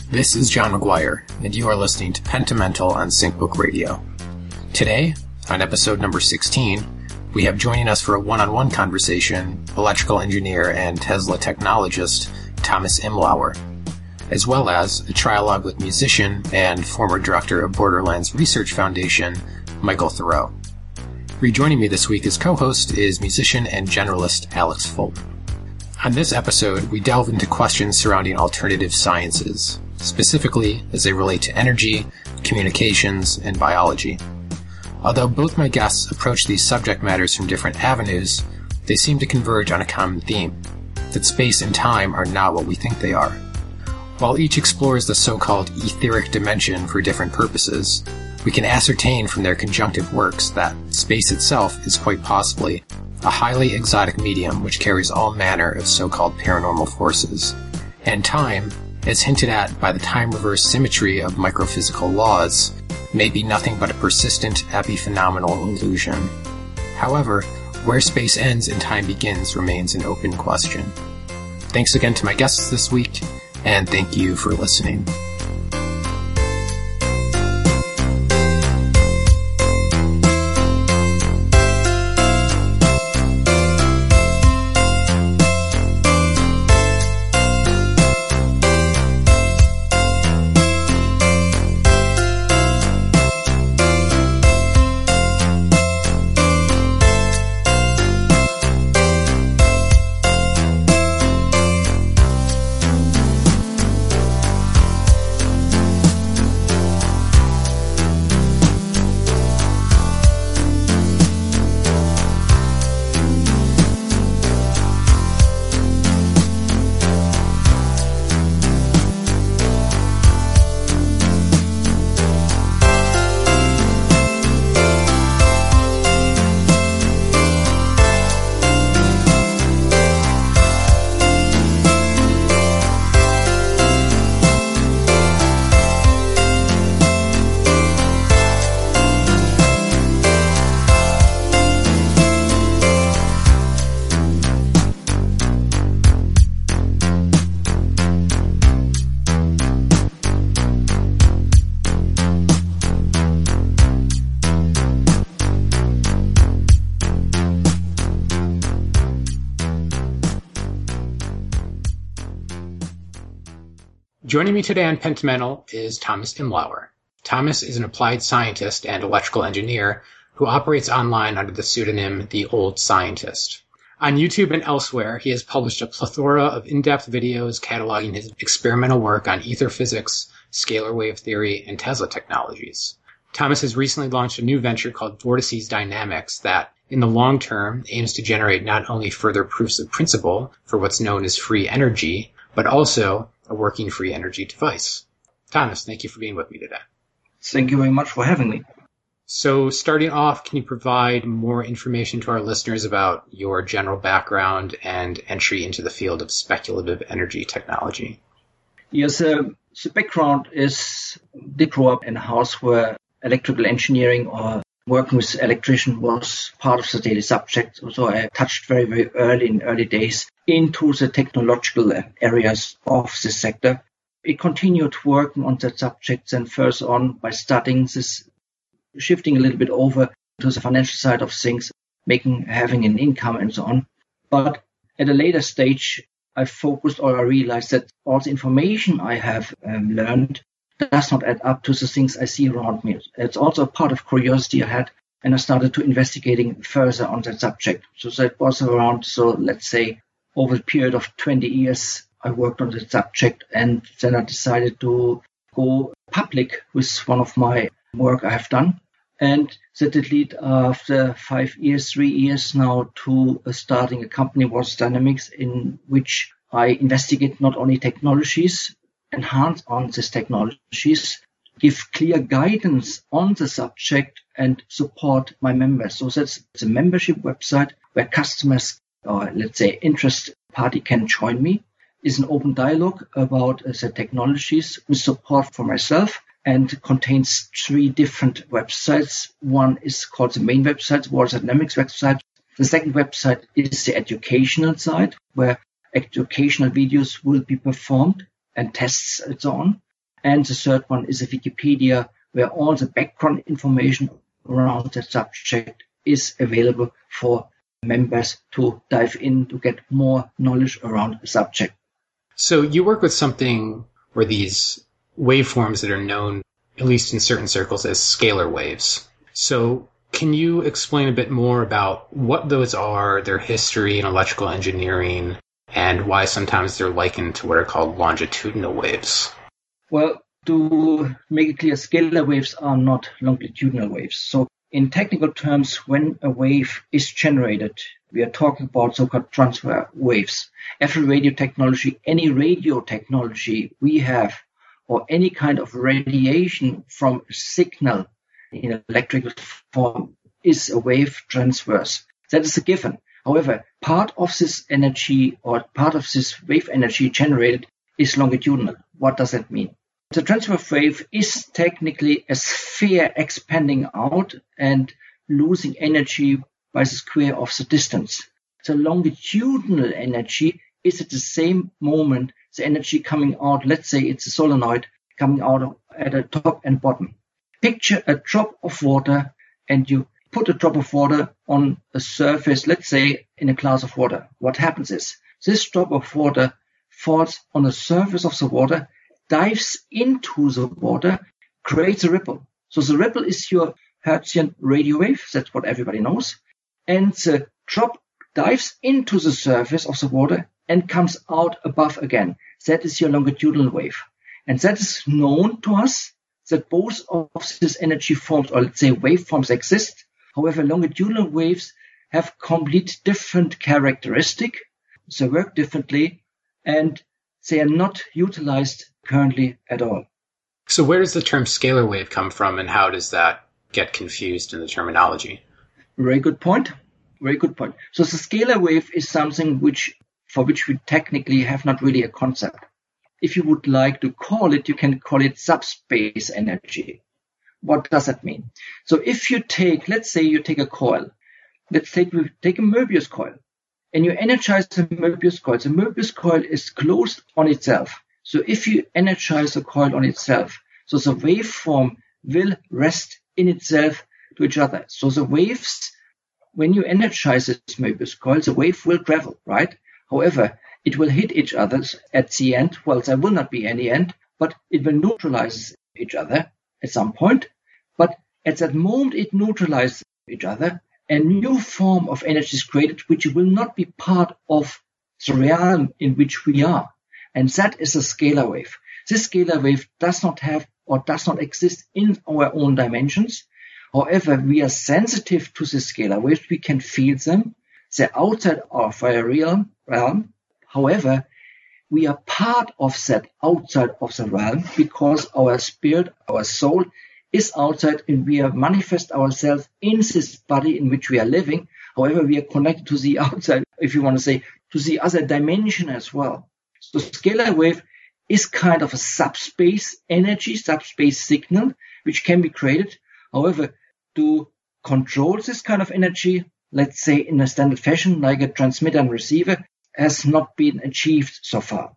This is John McGuire, and you are listening to Pentamental on SyncBook Radio. Today, on episode number 16, we have joining us for a one-on-one conversation electrical engineer and Tesla technologist Thomas Imlauer, as well as a trialogue with musician and former director of Borderlands Research Foundation, Michael Thoreau. Rejoining me this week as co-host is musician and generalist Alex Fulton. On this episode, we delve into questions surrounding alternative sciences, specifically as they relate to energy, communications, and biology. Although both my guests approach these subject matters from different avenues, they seem to converge on a common theme, that space and time are not what we think they are. While each explores the so-called etheric dimension for different purposes, we can ascertain from their conjunctive works that space itself is quite possibly a highly exotic medium which carries all manner of so-called paranormal forces, and time, as hinted at by the time-reverse symmetry of microphysical laws, may be nothing but a persistent epiphenomenal illusion. However, where space ends and time begins remains an open question. Thanks again to my guests this week, and thank you for listening. Joining me today on Pentamental is Thomas Imlauer. Thomas is an applied scientist and electrical engineer who operates online under the pseudonym The Old Scientist. On YouTube and elsewhere, he has published a plethora of in-depth videos cataloging his experimental work on ether physics, scalar wave theory, and Tesla technologies. Thomas has recently launched a new venture called Vortices Dynamics that, in the long term, aims to generate not only further proofs of principle for what's known as free energy, but also a working free energy device. Thomas, thank you for being with me today. Thank you very much for having me. So starting off, can you provide more information to our listeners about your general background and entry into the field of speculative energy technology? Yes, the background is, did grow up in a house where electrical engineering or working with electrician was part of the daily subject. So I touched very, very early days into the technological areas of this sector. I continued working on that subject and further on by studying this, shifting a little bit over to the financial side of things, having an income and so on. But at a later stage, I focused or I realized that all the information I have learned does not add up to the things I see around me. It's also a part of curiosity I had, and I started to investigating further on that subject. So that was around, let's say, over a period of 20 years, I worked on that subject, and then I decided to go public with one of my work I have done. And that did lead after 3 years now to starting a company, Vortices Dynamics, in which I investigate not only technologies, enhance on these technologies, give clear guidance on the subject, and support my members. So that's a membership website where customers, or let's say interest party, can join me. It's an open dialogue about the technologies with support for myself, and contains 3 different websites. One is called the main website, Vortices Dynamics website. The second website is the educational side, where educational videos will be performed and tests and so on. And the third one is a Wikipedia, where all the background information around that subject is available for members to dive in to get more knowledge around the subject. So you work with something or these waveforms that are known, at least in certain circles, as scalar waves. So can you explain a bit more about what those are, their history in electrical engineering, and why sometimes they're likened to what are called longitudinal waves? Well, to make it clear, scalar waves are not longitudinal waves. So in technical terms, when a wave is generated, we are talking about so-called transfer waves. Every radio technology, any radio technology we have, or any kind of radiation from a signal in electrical form is a wave transverse. That is a given. However, part of this energy or part of this wave energy generated is longitudinal. What does that mean? The transfer wave is technically a sphere expanding out and losing energy by the square of the distance. The longitudinal energy is at the same moment the energy coming out. Let's say it's a solenoid coming out at the top and bottom. Picture a drop of water, and you put a drop of water on a surface, let's say in a glass of water. What happens is this drop of water falls on the surface of the water, dives into the water, creates a ripple. So the ripple is your Hertzian radio wave. That's what everybody knows. And the drop dives into the surface of the water and comes out above again. That is your longitudinal wave. And that is known to us that both of these energy forms, or let's say waveforms, exist. However, longitudinal waves have complete different characteristics. They work differently, and they are not utilized currently at all. So where does the term scalar wave come from, and how does that get confused in the terminology? Very good point. Very good point. So the scalar wave is something for which we technically have not really a concept. If you would like to call it, you can call it subspace energy. What does that mean? So if you let's say you take a coil. Let's take a Möbius coil, and you energize the Möbius coil. The Möbius coil is closed on itself. So if you energize the coil on itself, so the waveform will rest in itself to each other. So the waves, when you energize this Möbius coil, the wave will travel, right? However, it will hit each other at the end. Well, there will not be any end, but it will neutralize each other at some point. But at that moment it neutralizes each other, a new form of energy is created, which will not be part of the realm in which we are. And that is a scalar wave. This scalar wave does not have or does not exist in our own dimensions. However, we are sensitive to the scalar waves. We can feel them. They're outside of our realm. However, we are part of that outside of the realm because our spirit, our soul is outside, and we are manifest ourselves in this body in which we are living. However, we are connected to the outside, if you want to say, to the other dimension as well. So scalar wave is kind of a subspace energy, subspace signal, which can be created. However, to control this kind of energy, let's say in a standard fashion, like a transmitter and receiver, has not been achieved so far.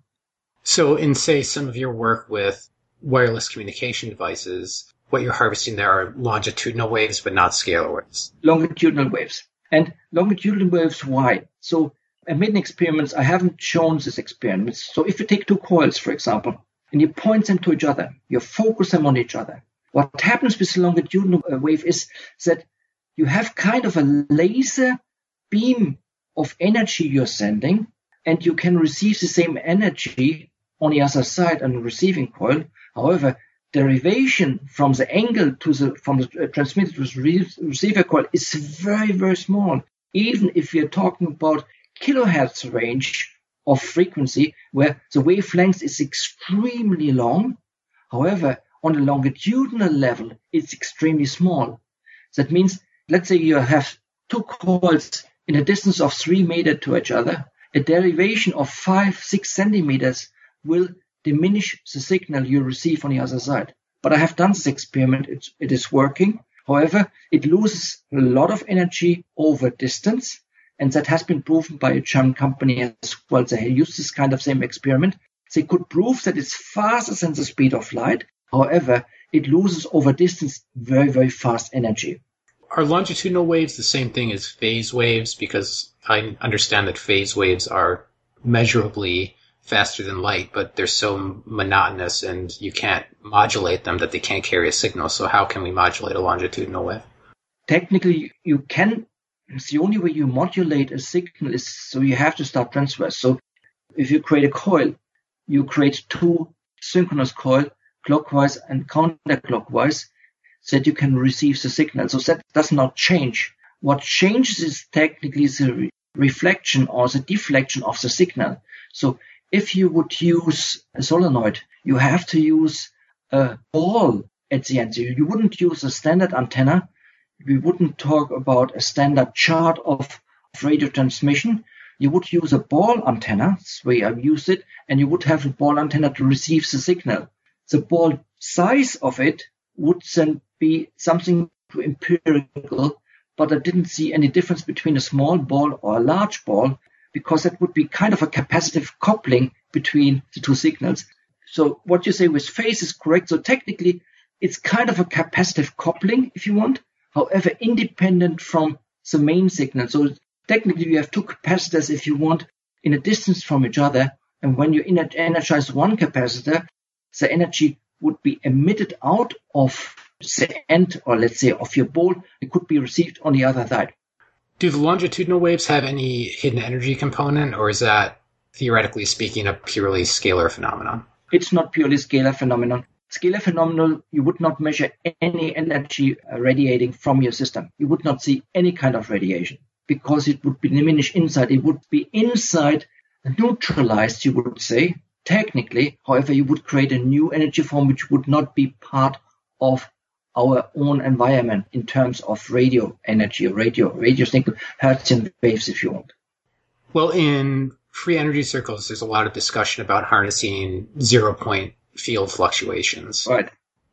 So in, say, some of your work with wireless communication devices, what you're harvesting there are longitudinal waves, but not scalar waves. Longitudinal waves. And longitudinal waves, why? So I made an experiment. I haven't shown this experiment. So if you take two coils, for example, and you point them to each other, you focus them on each other, what happens with the longitudinal wave is that you have kind of a laser beam of energy you're sending, and you can receive the same energy on the other side on the receiving coil. However, derivation from the angle from the transmitter to the receiver coil is very, very small. Even if you're talking about kilohertz range of frequency, where the wavelength is extremely long. However, on the longitudinal level, it's extremely small. That means, let's say you have two coils in a distance of 3 meters to each other, a derivation of 5-6 centimeters will diminish the signal you receive on the other side. But I have done this experiment. It is working. However, it loses a lot of energy over distance, and that has been proven by a German company as well. They use this kind of same experiment. They could prove that it's faster than the speed of light. However, it loses over distance very, very fast energy. Are longitudinal waves the same thing as phase waves? Because I understand that phase waves are measurably faster than light, but they're so monotonous and you can't modulate them that they can't carry a signal. So how can we modulate a longitudinal wave? Technically, you can. The only way you modulate a signal is so you have to start transverse. So if you create a coil, you create two synchronous coils, clockwise and counterclockwise, so that you can receive the signal. So that does not change. What changes is technically the reflection or the deflection of the signal. So if you would use a solenoid, you have to use a ball at the end. You wouldn't use a standard antenna. We wouldn't talk about a standard chart of radio transmission. You would use a ball antenna, that's the way I've used it, and you would have a ball antenna to receive the signal. The ball size of it would then be something empirical, but I didn't see any difference between a small ball or a large ball, because that would be kind of a capacitive coupling between the two signals. So what you say with phase is correct. So technically, it's kind of a capacitive coupling, if you want. However, independent from the main signal. So technically, you have two capacitors, if you want, in a distance from each other. And when you energize one capacitor, the energy would be emitted out of the end, or let's say of your ball. It could be received on the other side. Do the longitudinal waves have any hidden energy component, or is that, theoretically speaking, a purely scalar phenomenon? It's not purely scalar phenomenon. Scalar phenomenon, you would not measure any energy radiating from your system. You would not see any kind of radiation because it would be diminished inside. It would be inside neutralized, you would say, technically. However, you would create a new energy form which would not be part of our own environment in terms of radio energy, radio signal, Hertzian waves, if you want. Well, in free energy circles, there's a lot of discussion about harnessing 0-point field fluctuations. Right.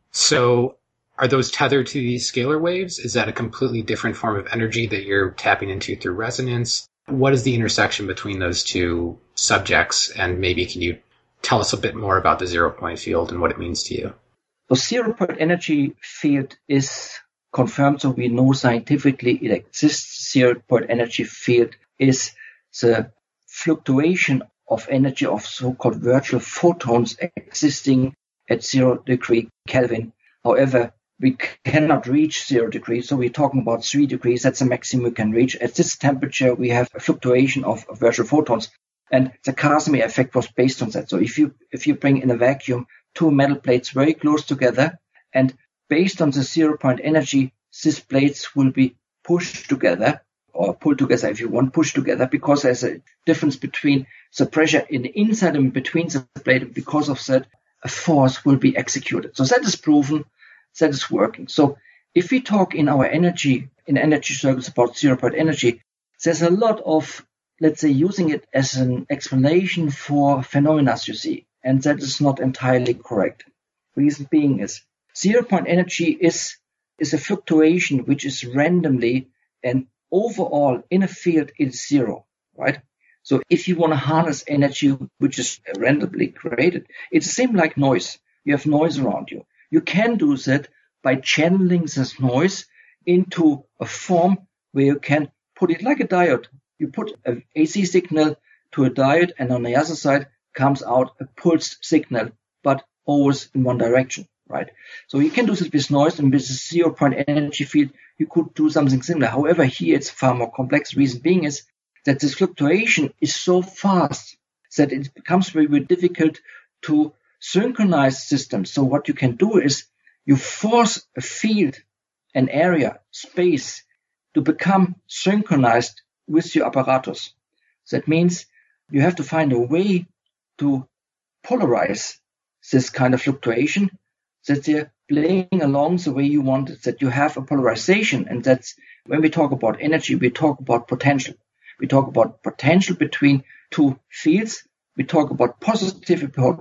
So are those tethered to these scalar waves? Is that a completely different form of energy that you're tapping into through resonance? What is the intersection between those two subjects? And maybe can you tell us a bit more about the 0-point field and what it means to you? The 0-point energy field is confirmed, so we know scientifically it exists. 0-point energy field is the fluctuation of energy of so-called virtual photons existing at 0 degree Kelvin. However, we cannot reach 0 degrees, so we're talking about 3 degrees. That's the maximum we can reach. At this temperature, we have a fluctuation of virtual photons, and the Casimir effect was based on that. So if you bring in a vacuum two metal plates very close together, and based on the 0-point energy, these plates will be pushed together, or pulled together if you want, pushed together, because there's a difference between the pressure in the inside and between the plate, and because of that, a force will be executed. So that is proven, that is working. So if we talk in energy circles about 0-point energy, there's a lot of, let's say, using it as an explanation for phenomena you see, and that is not entirely correct. Reason being is 0-point energy is a fluctuation which is randomly and overall in a field is zero, right? So if you want to harness energy which is randomly created, it's the same like noise. You have noise around you. You can do that by channeling this noise into a form where you can put it like a diode. You put an AC signal to a diode, and on the other side comes out a pulsed signal, but always in one direction, right? So you can do this with noise, and with a 0-point energy field, you could do something similar. However, here it's far more complex. Reason being is that this fluctuation is so fast that it becomes very, very difficult to synchronize systems. So what you can do is you force a field, an area, space to become synchronized with your apparatus. That means you have to find a way to polarize this kind of fluctuation, that they're playing along the way you want it, that you have a polarization. And that's when we talk about energy, we talk about potential. We talk about potential between two fields. We talk about positive, we talk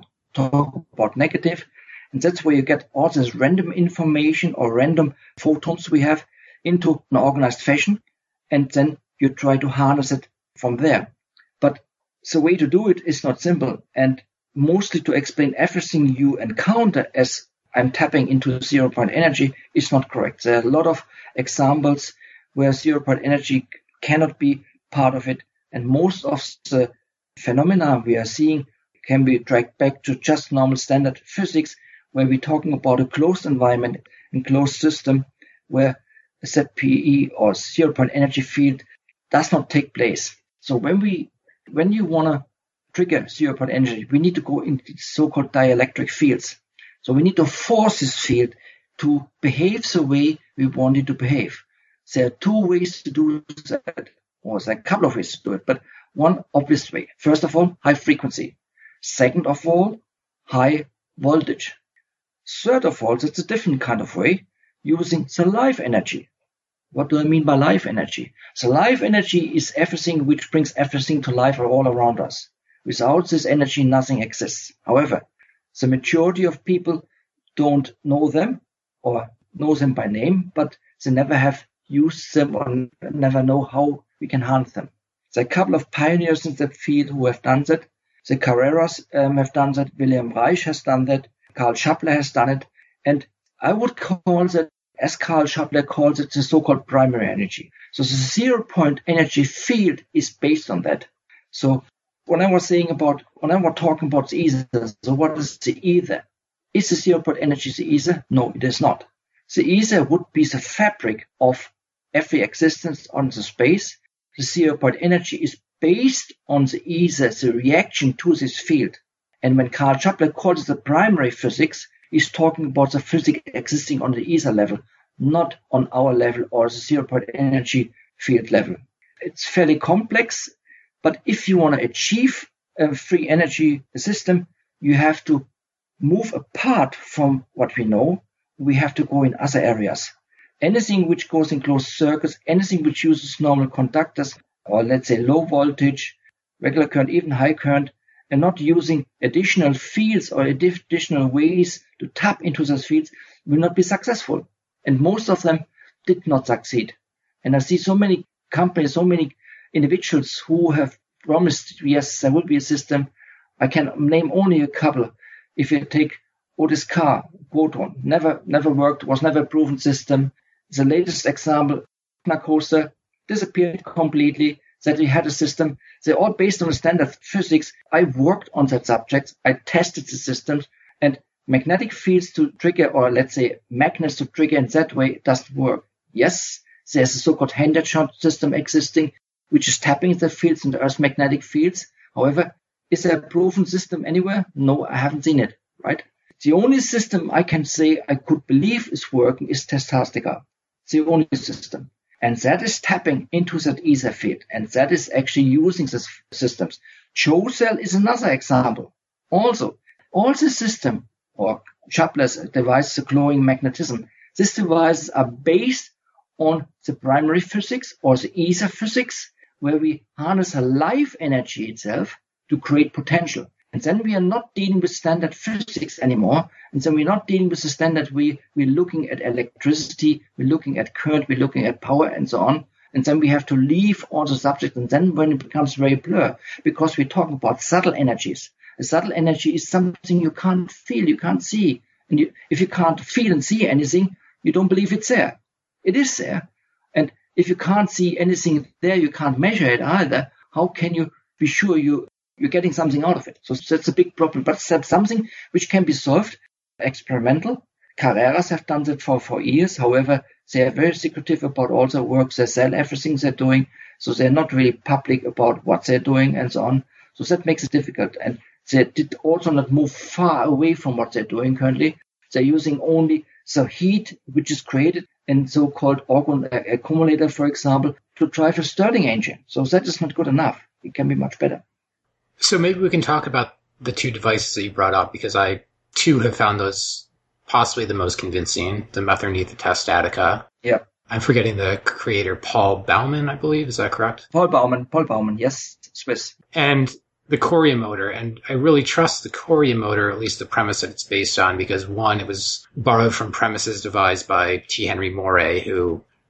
about negative. And that's where you get all this random information or random photons we have into an organized fashion. And then you try to harness it from there. But the way to do it is not simple. And mostly to explain everything you encounter as I'm tapping into zero-point energy is not correct. There are a lot of examples where zero-point energy cannot be part of it, and most of the phenomena we are seeing can be dragged back to just normal standard physics, where we're talking about a closed environment and closed system where a ZPE or zero-point energy field does not take place. So when you want to trigger zero-point energy, we need to go into so-called dielectric fields. So we need to force this field to behave the way we want it to behave. There are two ways to do that, or there are a couple of ways to do it, but one obvious way. First of all, high frequency. Second of all, high voltage. Third of all, it's a different kind of way, using the life energy. What do I mean by life energy? So life energy is everything which brings everything to life all around us. Without this energy, nothing exists. However, the majority of people don't know them or know them by name, but they never have used them or never know how we can harness them. There are a couple of pioneers in that field who have done that. The Carreras have done that. Wilhelm Reich has done that. Karl Schappler has done it. And I would call that, as Karl Schappler calls it, the so-called primary energy. So the zero-point energy field is based on that. So when I was talking about the ether, so what is the ether? Is the zero-point energy the ether? No, it is not. The ether would be the fabric of every existence on the space. The zero-point energy is based on the ether, the reaction to this field. And when Karl Schappler calls it the primary physics, he's talking about the physics existing on the ether level, not on our level or the zero-point energy field level. It's fairly complex, but if you want to achieve a free energy system, you have to move apart from what we know. We have to go in other areas. Anything which goes in closed circuits, anything which uses normal conductors, or let's say low voltage, regular current, even high current, and not using additional fields or additional ways to tap into those fields, will not be successful. And most of them did not succeed. And I see so many companies, so many individuals who have promised, yes, there will be a system. I can name only a couple. If you take Otis Carr, Proton, never worked, was never a proven system. The latest example, Narcosa, disappeared completely, that we had a system. They're all based on standard physics. I worked on that subject. I tested the systems, and magnetic fields to trigger, or let's say magnets to trigger in that way, doesn't work. Yes, there's a so-called Henderson system existing, which is tapping the fields in the Earth's magnetic fields. However, is there a proven system anywhere? No, I haven't seen it, right? The only system I can say I could believe is working is Testastica. It's the only system. And that is tapping into that ether field. And that is actually using these systems. CHO-cell is another example. Also, all the system, or Schappler's device, the glowing magnetism, these devices are based on the primary physics or the ether physics, where we harness a life energy itself to create potential. And then we are not dealing with standard physics anymore. And then we're not dealing with the standard we're looking at electricity, we're looking at current, we're looking at power and so on. And then we have to leave all the subjects. And then when it becomes very blur, because we're talking about subtle energies. A subtle energy is something you can't feel, you can't see. And if you can't feel and see anything, you don't believe it's there. It is there. And if you can't see anything there, you can't measure it either. How can you be sure you're getting something out of it? So that's a big problem. But that's something which can be solved experimental. Carreras have done that for years. However, they are very secretive about all their work. They sell everything they're doing. So they're not really public about what they're doing and so on. So that makes it difficult. And they did also not move far away from what they're doing currently. They're using only the heat which is created in so-called orgone accumulator, for example, to drive a Stirling engine. So that is not good enough. It can be much better. So maybe we can talk about the two devices that you brought up, because I, too, have found those possibly the most convincing, the Metherneath-Testatica. Yeah. I'm forgetting the creator, Paul Baumann, I believe. Is that correct? Paul Baumann, yes, Swiss. And the Coria motor. And I really trust the Coria motor, at least the premise that it's based on, because one, it was borrowed from premises devised by T. Henry Moray, who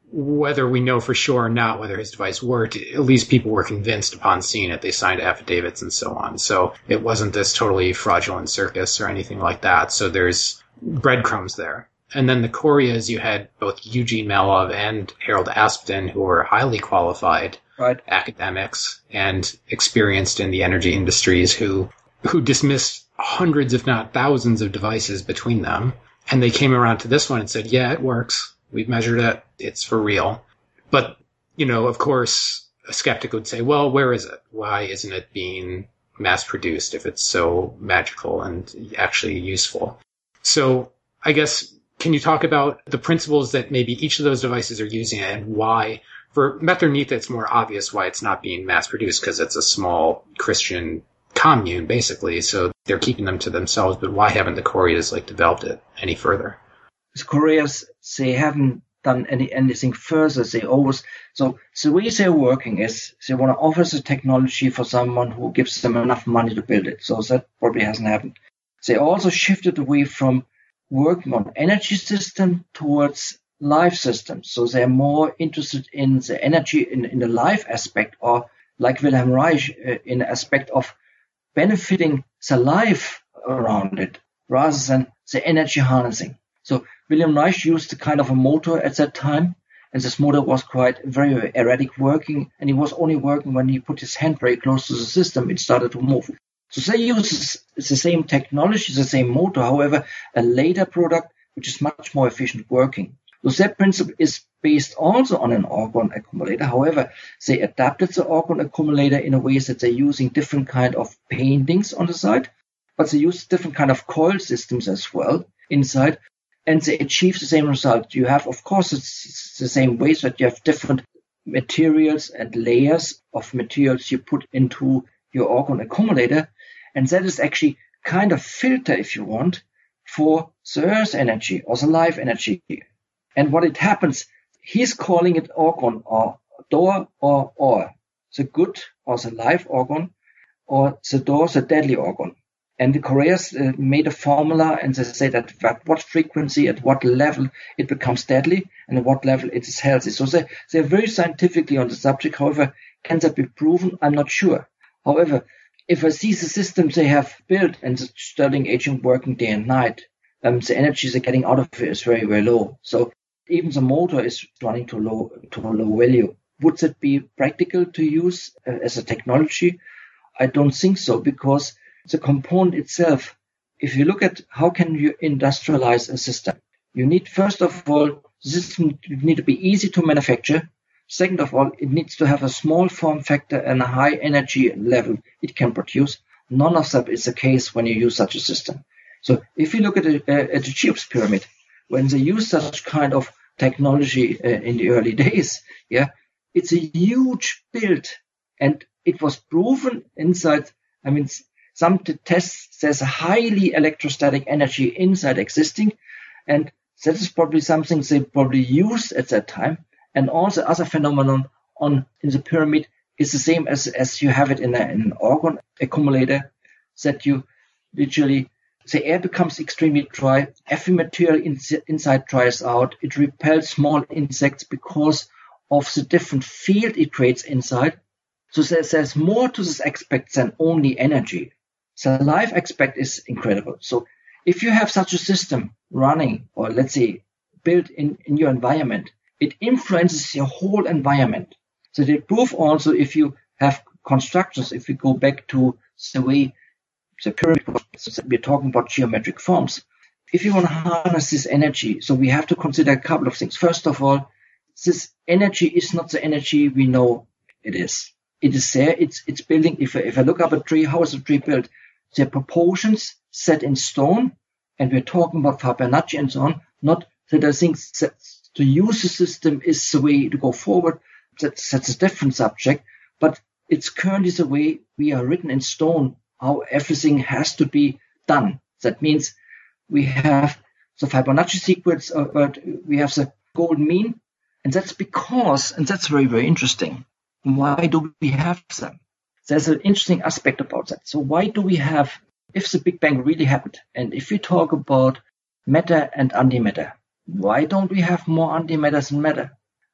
whether we know for sure or not whether his device worked, at least people were convinced upon seeing it. They signed affidavits and so on. So it wasn't this totally fraudulent circus or anything like that. So there's breadcrumbs there. And then the Koreas, you had both Eugene Malov and Harold Aspdin, who were highly qualified academics and experienced in the energy industries, who dismissed hundreds, if not thousands, of devices between them. And they came around to this one and said, yeah, it works. We've measured it. It's for real. But, of course, a skeptic would say, well, where is it? Why isn't it being mass produced if it's so magical and actually useful? So I guess, can you talk about the principles that maybe each of those devices are using and why? For Metternich, it's more obvious why it's not being mass produced because it's a small Christian commune, basically. So they're keeping them to themselves. But why haven't the Koreas developed it any further? The Koreas, they haven't done anything further. They always, so the way they're working is they want to offer the technology for someone who gives them enough money to build it. So that probably hasn't happened. They also shifted away from working on energy system towards life systems. So they're more interested in the energy in the life aspect, or like Wilhelm Reich, in the aspect of benefiting the life around it rather than the energy harnessing. So Wilhelm Reich used a kind of a motor at that time, and this motor was quite very erratic working, and it was only working when he put his hand very close to the system, it started to move. So they use the same technology, the same motor, however, a later product which is much more efficient working. So that principle is based also on an orgone accumulator. However, they adapted the orgone accumulator in a way that they're using different kind of paintings on the side, but they use different kind of coil systems as well inside, and they achieve the same result. You have, of course, it's the same way that you have different materials and layers of materials you put into your orgone accumulator, and that is actually kind of filter, if you want, for the earth energy or the life energy. And what it happens, he's calling it orgone or door or the good or the life orgone, or the door, the deadly orgone. And the Koreans made a formula, and they say that at what frequency, at what level it becomes deadly, and at what level it is healthy. So they're very scientifically on the subject. However, can that be proven? I'm not sure. However, if I see the systems they have built and the Stirling agent working day and night, the energy they're getting out of it is very, very low. So even the motor is running to a low value. Would that be practical to use as a technology? I don't think so, because the component itself, if you look at how can you industrialize a system, you need, first of all, the system need to be easy to manufacture. Second of all, it needs to have a small form factor and a high energy level it can produce. None of that is the case when you use such a system. So if you look at the Cheops pyramid, when they use such kind of technology in the early days, it's a huge build, and it was proven inside. I mean, some tests, there's a highly electrostatic energy inside existing, and that is probably something they probably used at that time. And all the other phenomenon in the pyramid is the same as you have it in an orgone accumulator, that you literally, the air becomes extremely dry. Every material inside dries out. It repels small insects because of the different field it creates inside. So there's more to this aspect than only energy. The life aspect is incredible. So if you have such a system running, or let's say built in your environment, it influences your whole environment. So they prove also, if you have constructions, if we go back to the way the pyramid, we're talking about geometric forms. If you want to harness this energy, so we have to consider a couple of things. First of all, this energy is not the energy we know it is. It is there. It's building. If I look up a tree, how is a tree built? The proportions set in stone, and we're talking about Fibonacci and so on. Not that I think that to use the system is the way to go forward. That's a different subject, but it's currently the way we are written in stone, how everything has to be done. That means we have the Fibonacci sequence, but we have the golden mean, and that's because, and that's very, very interesting. Why do we have them? There's an interesting aspect about that. So why do we have, if the Big Bang really happened, and if we talk about matter and antimatter, why don't we have more antimatter than matter?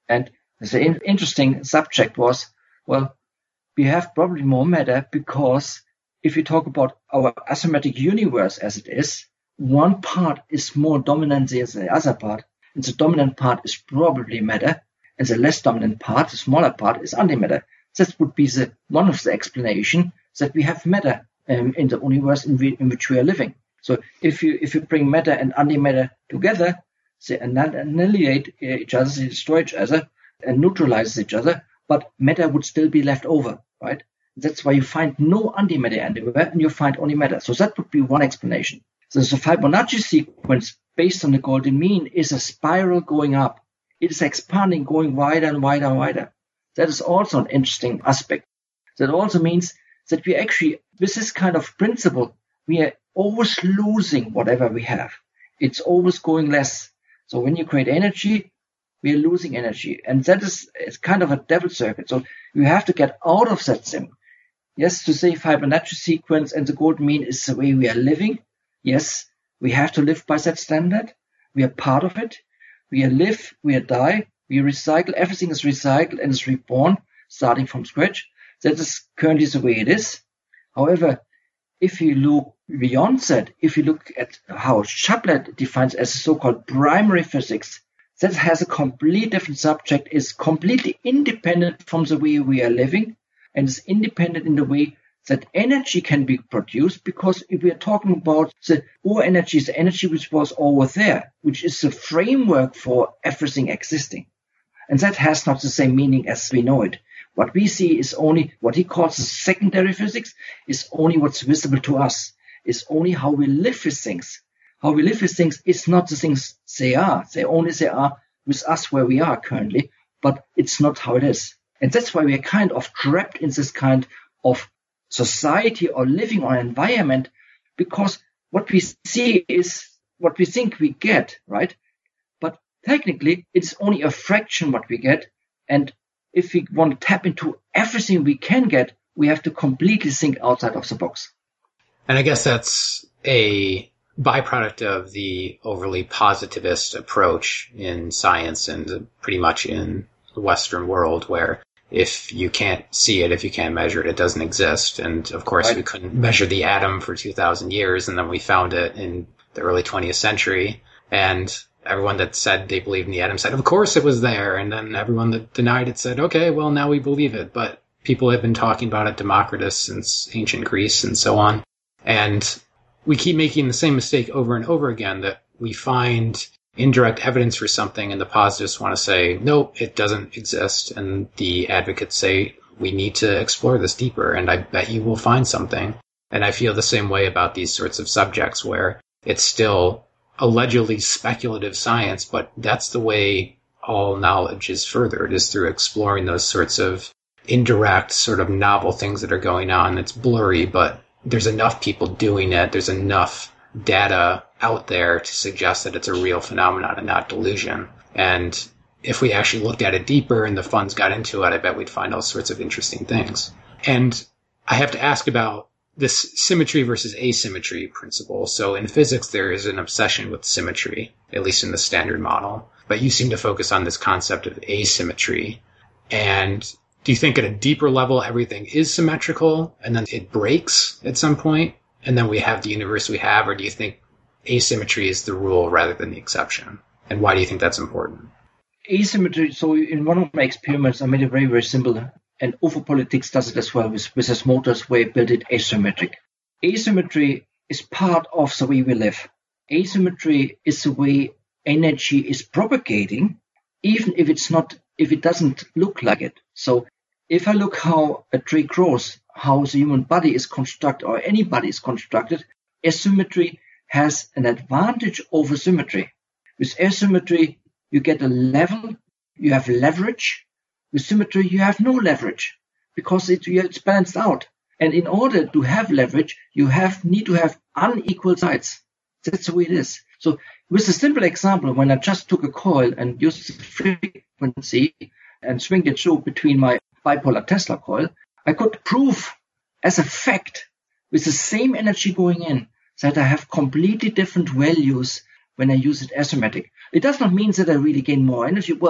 And the interesting subject was, well, we have probably more matter because if you talk about our asymmetric universe as it is, one part is more dominant than the other part, and the dominant part is probably matter, and the less dominant part, the smaller part, is antimatter. That would be one of the explanations that we have matter in the universe in which we are living. So if you bring matter and antimatter together, they annihilate each other, they destroy each other, and neutralize each other, but matter would still be left over, right? That's why you find no antimatter anywhere, and you find only matter. So that would be one explanation. So the Fibonacci sequence based on the golden mean is a spiral going up. It is expanding, going wider and wider and wider. That is also an interesting aspect. That also means that we actually, with this kind of principle, we are always losing whatever we have. It's always going less. So when you create energy, we are losing energy. And that is kind of a devil circuit. So you have to get out of that thing. Yes, to say Fibonacci sequence and the golden mean is the way we are living. Yes, we have to live by that standard. We are part of it. We live, we die, we recycle. Everything is recycled and is reborn, starting from scratch. That is currently the way it is. However, if you look beyond that, if you look at how Chaplet defines as so-called primary physics, that has a completely different subject, is completely independent from the way we are living, and is independent in the way that energy can be produced, because if we are talking about the ore energy, the energy which was over there, which is the framework for everything existing. And that has not the same meaning as we know it. What we see is only what he calls the secondary physics, is only what's visible to us, is only how we live with things. How we live with things is not the things they are. They are with us where we are currently, but it's not how it is. And that's why we are kind of trapped in this kind of society or living or environment, because what we see is what we think we get, right? But technically, it's only a fraction what we get. And if we want to tap into everything we can get, we have to completely think outside of the box. And I guess that's a byproduct of the overly positivist approach in science and pretty much in the Western world, where if you can't see it, if you can't measure it, it doesn't exist. And of course, right. We couldn't measure the atom for 2,000 years, and then we found it in the early 20th century. And everyone that said they believed in the atom said, of course it was there. And then everyone that denied it said, okay, well, now we believe it. But people have been talking about it, Democritus, since ancient Greece and so on. And we keep making the same mistake over and over again, that we find indirect evidence for something and the positivists want to say, nope, it doesn't exist. And the advocates say, we need to explore this deeper, and I bet you will find something. And I feel the same way about these sorts of subjects, where it's still allegedly speculative science, but that's the way all knowledge is furthered, is through exploring those sorts of indirect, sort of novel things that are going on. It's blurry, but there's enough people doing it. There's enough data out there to suggest that it's a real phenomenon and not delusion. And if we actually looked at it deeper and the funds got into it, I bet we'd find all sorts of interesting things. And I have to ask about this symmetry versus asymmetry principle. So in physics, there is an obsession with symmetry, at least in the standard model. But you seem to focus on this concept of asymmetry. And do you think at a deeper level, everything is symmetrical and then it breaks at some point, and then we have the universe we have? Or do you think asymmetry is the rule rather than the exception? And why do you think that's important? Asymmetry, so in one of my experiments, I made it very, very simple. And UFO Politics does it as well with his motors, where he built it asymmetric. Asymmetry is part of the way we live. Asymmetry is the way energy is propagating, even if it doesn't look like it. So if I look how a tree grows, how the human body is constructed, or any body is constructed, asymmetry has an advantage over symmetry. With asymmetry, you get a level, you have leverage. With symmetry, you have no leverage because it's balanced out. And in order to have leverage, you need to have unequal sides. That's the way it is. So with a simple example, when I just took a coil and used the frequency and swinged it through between my bipolar Tesla coil, I could prove as a fact with the same energy going in that I have completely different values when I use it asymmetric. It does not mean that I really gain more energy. Well,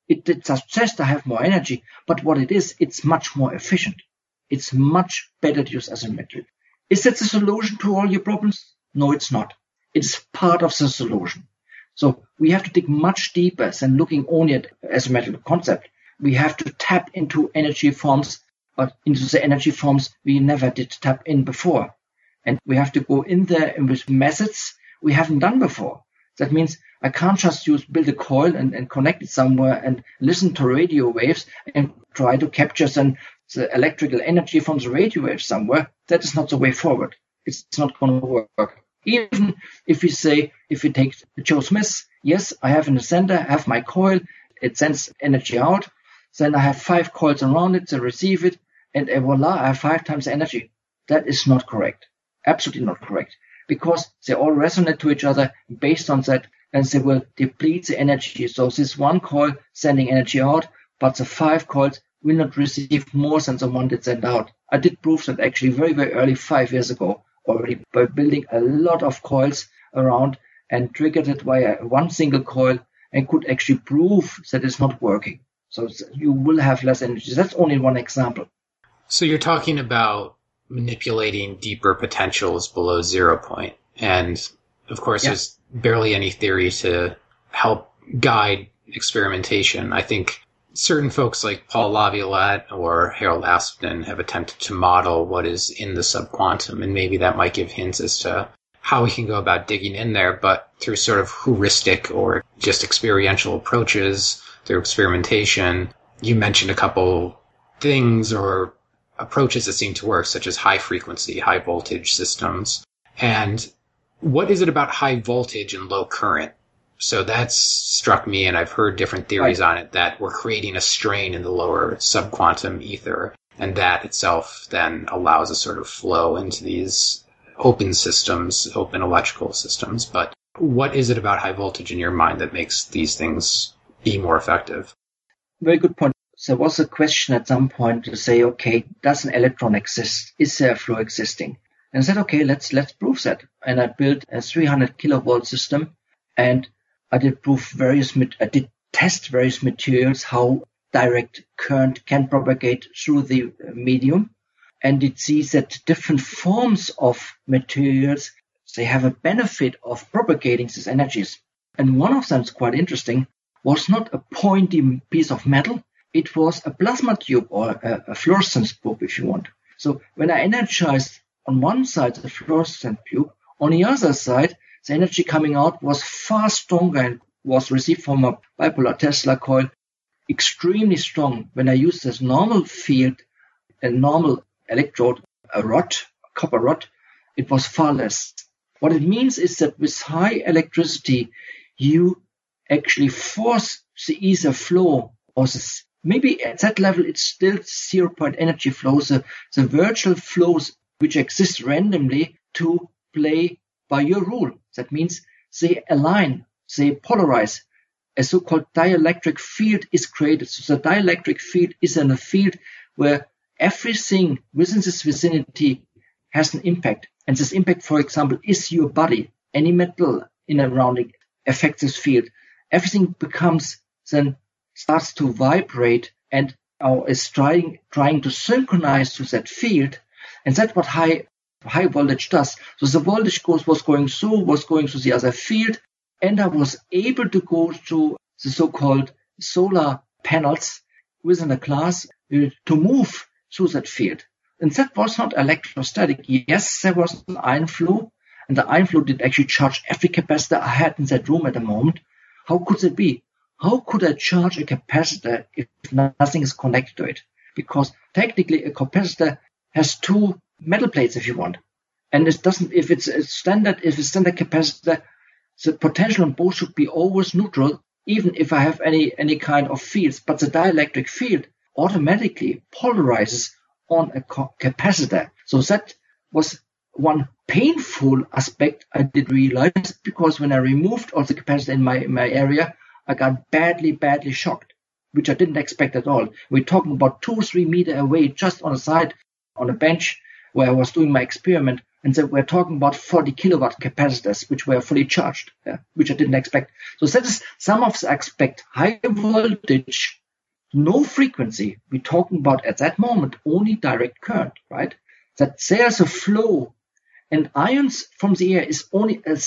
It suggests to have more energy, but what it is, it's much more efficient. It's much better to use as a metal. Is that the solution to all your problems? No, it's not. It's part of the solution. So we have to dig much deeper than looking only at as a metal concept. We have to tap into energy forms, but into the energy forms we never did tap in before. And we have to go in there with methods we haven't done before. That means I can't just build a coil and connect it somewhere and listen to radio waves and try to capture the electrical energy from the radio waves somewhere. That is not the way forward. It's not going to work. Even if we take Joe Smith, yes, I have in the center, I have my coil, it sends energy out. Then I have 5 coils around it to receive it, and voila, I have 5 times the energy. That is not correct. Absolutely not correct. Because they all resonate to each other based on that, and they will deplete the energy. So this one coil sending energy out, but the 5 coils will not receive more than the one that send out. I did prove that actually very, very early, 5 years ago, already by building a lot of coils around and triggered it via one single coil and could actually prove that it's not working. So you will have less energy. That's only one example. So you're talking about manipulating deeper potentials below 0 point. And of course, there's barely any theory to help guide experimentation. I think certain folks like Paul Laviolette or Harold Aspden have attempted to model what is in the subquantum, and maybe that might give hints as to how we can go about digging in there, but through sort of heuristic or just experiential approaches, through experimentation. You mentioned a couple things or approaches that seem to work, such as high frequency, high voltage systems. And what is it about high voltage and low current? So that's struck me, and I've heard different theories on it, that we're creating a strain in the lower subquantum ether, and that itself then allows a sort of flow into these open systems, open electrical systems. But what is it about high voltage in your mind that makes these things be more effective? Very good point. There was a question at some point to say, okay, does an electron exist? Is there a flow existing? And I said, okay, let's prove that. And I built a 300 kilovolt system, and I did test various materials, how direct current can propagate through the medium. And it sees that different forms of materials, they have a benefit of propagating these energies. And one of them is quite interesting, was not a pointy piece of metal. It was a plasma tube or a fluorescence probe, if you want. So when I energized on one side the fluorescent tube, on the other side, the energy coming out was far stronger and was received from a bipolar Tesla coil, extremely strong. When I used this normal field, a normal electrode, a copper rod, it was far less. What it means is that with high electricity, you actually force the ether flow, or maybe at that level it's still 0 point energy flows, the virtual flows which exist randomly to play by your rule. That means they align, they polarize. A so-called dielectric field is created. So the dielectric field is in a field where everything within this vicinity has an impact. And this impact, for example, is your body. Any metal in and around it affects this field. Everything starts to vibrate and is trying to synchronize to that field. And that's what high voltage does. So the voltage was going through the other field, and I was able to go to the so-called solar panels within a class to move through that field. And that was not electrostatic. Yes, there was an ion flow, and the ion flow did actually charge every capacitor I had in that room at the moment. How could it be? How could I charge a capacitor if nothing is connected to it? Because technically a capacitor has 2 metal plates, if you want. And it doesn't, if it's a standard capacitor, the potential on both should be always neutral, even if I have any kind of fields. But the dielectric field automatically polarizes on a capacitor. So that was one painful aspect I did realize, because when I removed all the capacitor in my area, I got badly shocked, which I didn't expect at all. We're talking about 2-3 meters away, just on the side, on a bench where I was doing my experiment. And so we're talking about 40 kilowatt capacitors, which were fully charged, which I didn't expect. So that is some of the aspect, high voltage, no frequency. We're talking about at that moment only direct current, right? That there's a flow, and ions from the air is only a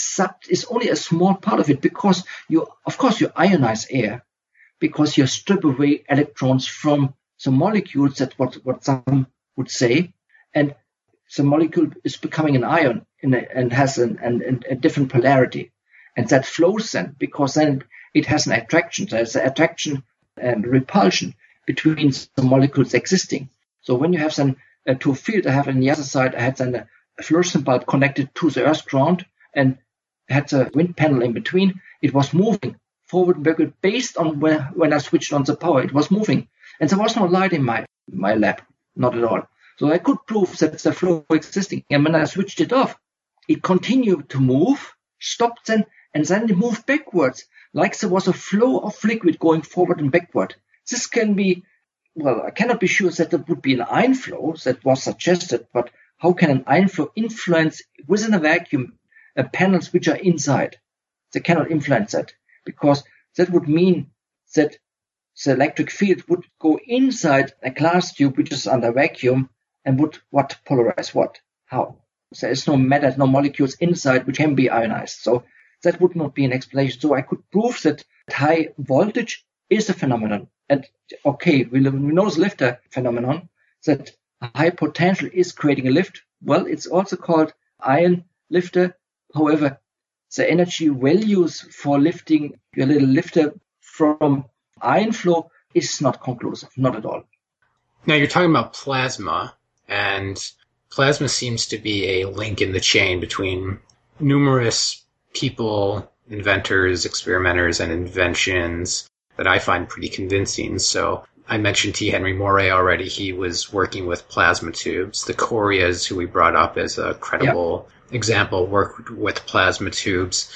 small part of it, because you ionize air, because you strip away electrons from the molecules. That's what some would say, and the molecule is becoming an ion and has a different polarity, and that flows then, because then it has an attraction. There's an attraction and repulsion between the molecules existing. So when you have then to a field, I have on the other side, I had then a fluorescent bulb connected to the earth ground and had a wind panel in between. It was moving forward and backward based on when I switched on the power. It was moving, and there was no light in my lab, not at all. So I could prove that the flow existing. And when I switched it off, it continued to move, stopped then, and then it moved backwards, like there was a flow of liquid going forward and backward. This can be, well, I cannot be sure that it would be an ion flow that was suggested, but how can an ion flow influence within a vacuum panels which are inside? They cannot influence that, because that would mean that the electric field would go inside a glass tube which is under vacuum and would what polarize what? How? There is no matter, no molecules inside which can be ionized. So that would not be an explanation. So I could prove that high voltage is a phenomenon. And okay, we know the lifter phenomenon, that high potential is creating a lift. Well, it's also called ion lifter. However, the energy values for lifting your little lifter from ion flow is not conclusive, not at all. Now you're talking about plasma, and plasma seems to be a link in the chain between numerous people, inventors, experimenters, and inventions that I find pretty convincing. So I mentioned T. Henry Moray already. He was working with plasma tubes. The Corias, who we brought up as a credible example, worked with plasma tubes.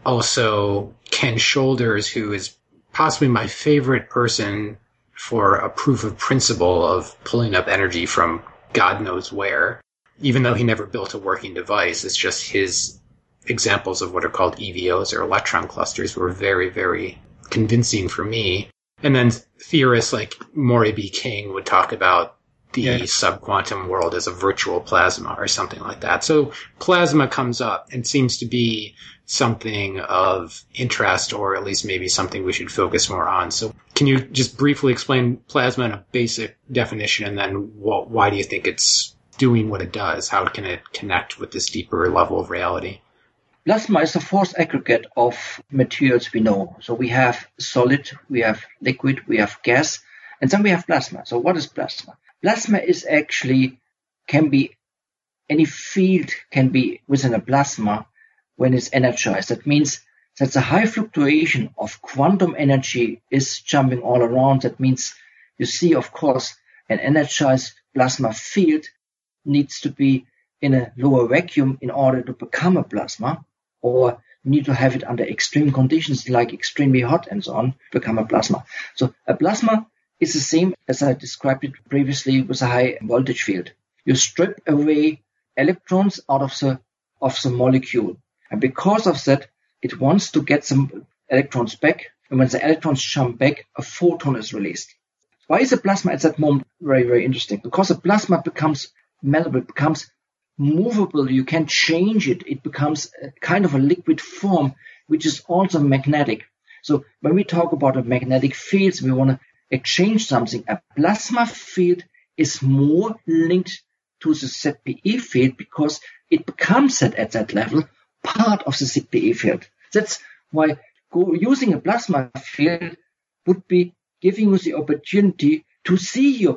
Also, Ken Shoulders, who is possibly my favorite person for a proof of principle of pulling up energy from God knows where. Even though he never built a working device, it's just his examples of what are called EVOs or electron clusters were very, very convincing for me. And then theorists like Maury B. King would talk about the subquantum world as a virtual plasma or something like that. So plasma comes up and seems to be something of interest, or at least maybe something we should focus more on. So can you just briefly explain plasma in a basic definition, and then why do you think it's doing what it does? How can it connect with this deeper level of reality? Plasma is a force aggregate of materials we know. So we have solid, we have liquid, we have gas, and then we have plasma. So what is plasma? Plasma is actually, can be, any field can be within a plasma when it's energized. That means that the high fluctuation of quantum energy is jumping all around. That means you see, of course, an energized plasma field needs to be in a lower vacuum in order to become a plasma, or you need to have it under extreme conditions like extremely hot and so on to become a plasma. So a plasma is the same as I described it previously with a high voltage field. You strip away electrons out of the molecule. And because of that, it wants to get some electrons back. And when the electrons jump back, a photon is released. Why is a plasma at that moment very, very interesting? Because a plasma becomes malleable, becomes movable. You can change it. It becomes a kind of a liquid form, which is also magnetic. So when we talk about a magnetic fields, we want to exchange something. A plasma field is more linked to the ZPE field because it becomes at that level part of the ZPE field. That's why using a plasma field would be giving you the opportunity to see your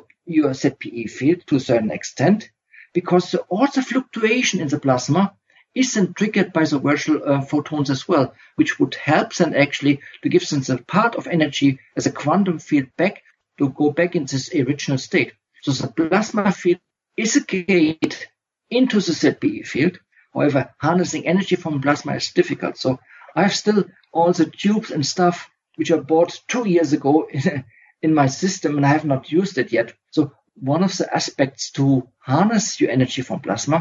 ZPE field to a certain extent, because all the fluctuation in the plasma is then triggered by the virtual photons as well, which would help then actually to give them the part of energy as a quantum field back to go back in this original state. So the plasma field is a gate into the ZPE field. However, harnessing energy from plasma is difficult. So I have still all the tubes and stuff which I bought 2 years ago in my system, and I have not used it yet. So one of the aspects to harness your energy from plasma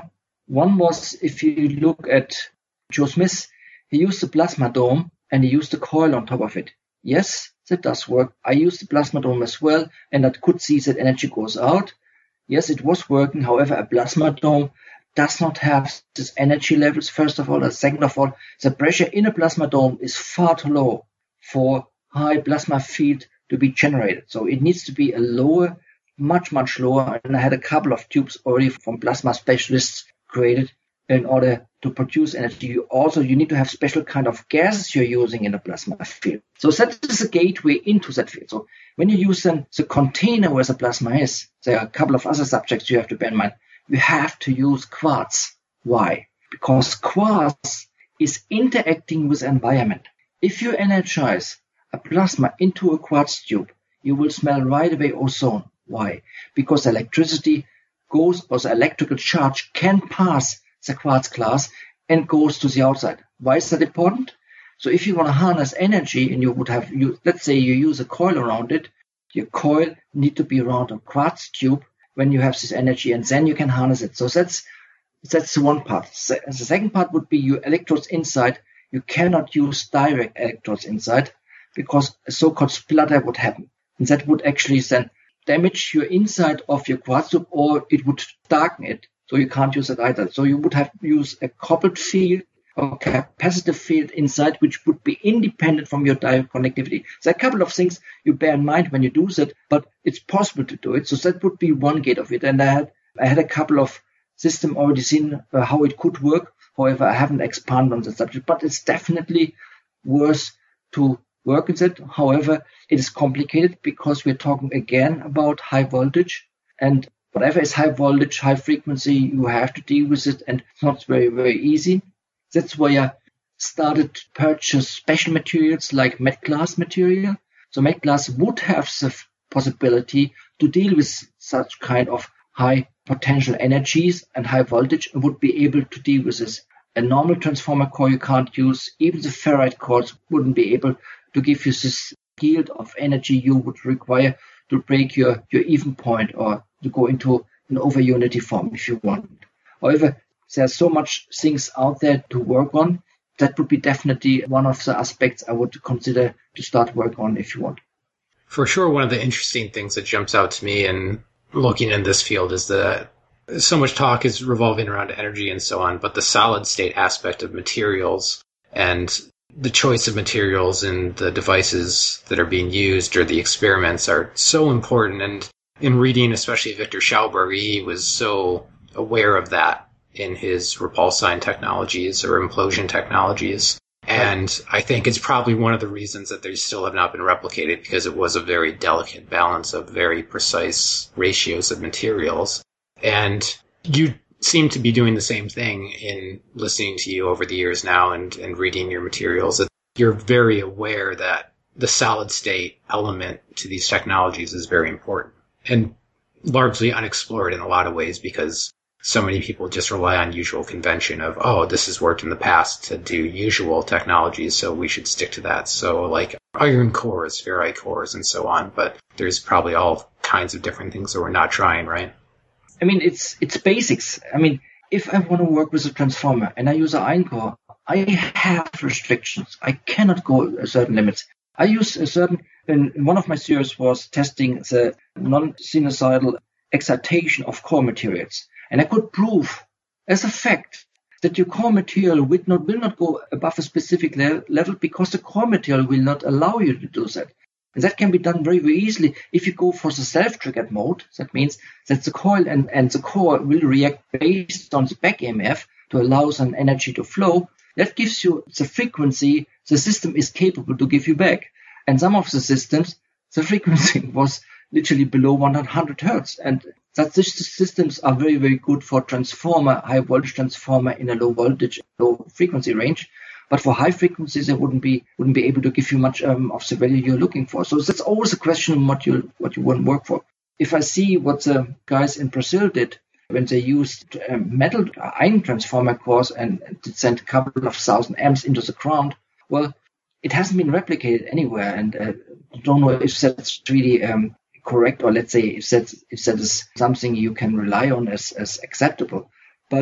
One was, if you look at Joe Smith, he used the plasma dome and he used a coil on top of it. Yes, that does work. I used the plasma dome as well, and I could see that energy goes out. Yes, it was working. However, a plasma dome does not have this energy levels, first of all. And second of all, the pressure in a plasma dome is far too low for high plasma field to be generated. So it needs to be a lower, much, much lower. And I had a couple of tubes already from plasma specialists created in order to produce energy. You need to have special kind of gases you're using in a plasma field. So that is a gateway into that field. So when you use then the container where the plasma is, there are a couple of other subjects you have to bear in mind. You have to use quartz. Why? Because quartz is interacting with the environment. If you energize a plasma into a quartz tube, you will smell right away ozone. Why? Because electricity goes, or the electrical charge can pass the quartz glass and goes to the outside. Why is that important? So if you want to harness energy and let's say you use a coil around it, your coil need to be around a quartz tube when you have this energy, and then you can harness it. So that's the one part. The second part would be your electrodes inside. You cannot use direct electrodes inside because a so-called splatter would happen. And that would actually then damage your inside of your quartz tube, or it would darken it. So you can't use it either. So you would have to use a coupled field or capacitive field inside, which would be independent from your direct connectivity. So a couple of things you bear in mind when you do that, but it's possible to do it. So that would be one gate of it. And I had a couple of systems already seen how it could work. However, I haven't expanded on the subject, but it's definitely worth to work with it. However, it is complicated because we're talking again about high voltage, and whatever is high voltage, high frequency, you have to deal with it, and it's not very, very easy. That's why I started to purchase special materials like MET glass material. So MET glass would have the possibility to deal with such kind of high potential energies and high voltage, and would be able to deal with this. A normal transformer core you can't use. Even the ferrite cores wouldn't be able to give you this yield of energy you would require to break your even point or to go into an over unity form if you want. However, there's so much things out there to work on. That would be definitely one of the aspects I would consider to start work on if you want. For sure, one of the interesting things that jumps out to me in looking in this field is that so much talk is revolving around energy and so on, but the solid state aspect of materials and the choice of materials in the devices that are being used or the experiments are so important. And in reading, especially Victor Schauberger, he was so aware of that in his repulsine technologies or implosion technologies. And I think it's probably one of the reasons that they still have not been replicated, because it was a very delicate balance of very precise ratios of materials. And you seem to be doing the same thing in listening to you over the years now and reading your materials. That you're very aware that the solid state element to these technologies is very important and largely unexplored in a lot of ways, because so many people just rely on usual convention of, oh, this has worked in the past to do usual technologies, so we should stick to that. So like iron cores, ferrite cores, and so on. But there's probably all kinds of different things that we're not trying, right? I mean, it's basics. I mean, if I want to work with a transformer and I use an iron core, I have restrictions. I cannot go a certain limits. I use a certain, in one of my series was testing the non-sinusoidal excitation of core materials. And I could prove as a fact that your core material will not go above a specific level because the core material will not allow you to do that. And that can be done very, very easily if you go for the self-triggered mode. That means that the coil and the core will react based on the back EMF to allow some energy to flow. That gives you the frequency the system is capable to give you back. And some of the systems, the frequency was literally below 100 hertz. And that systems are very, very good for transformer, high voltage transformer in a low voltage, low frequency range. But for high frequencies, they wouldn't be able to give you much of the value you're looking for. So that's always a question of what you want to work for. If I see what the guys in Brazil did when they used metal iron transformer cores and sent a couple of thousand amps into the ground, well, it hasn't been replicated anywhere. And I don't know if that's really correct, or let's say if that is something you can rely on as acceptable. But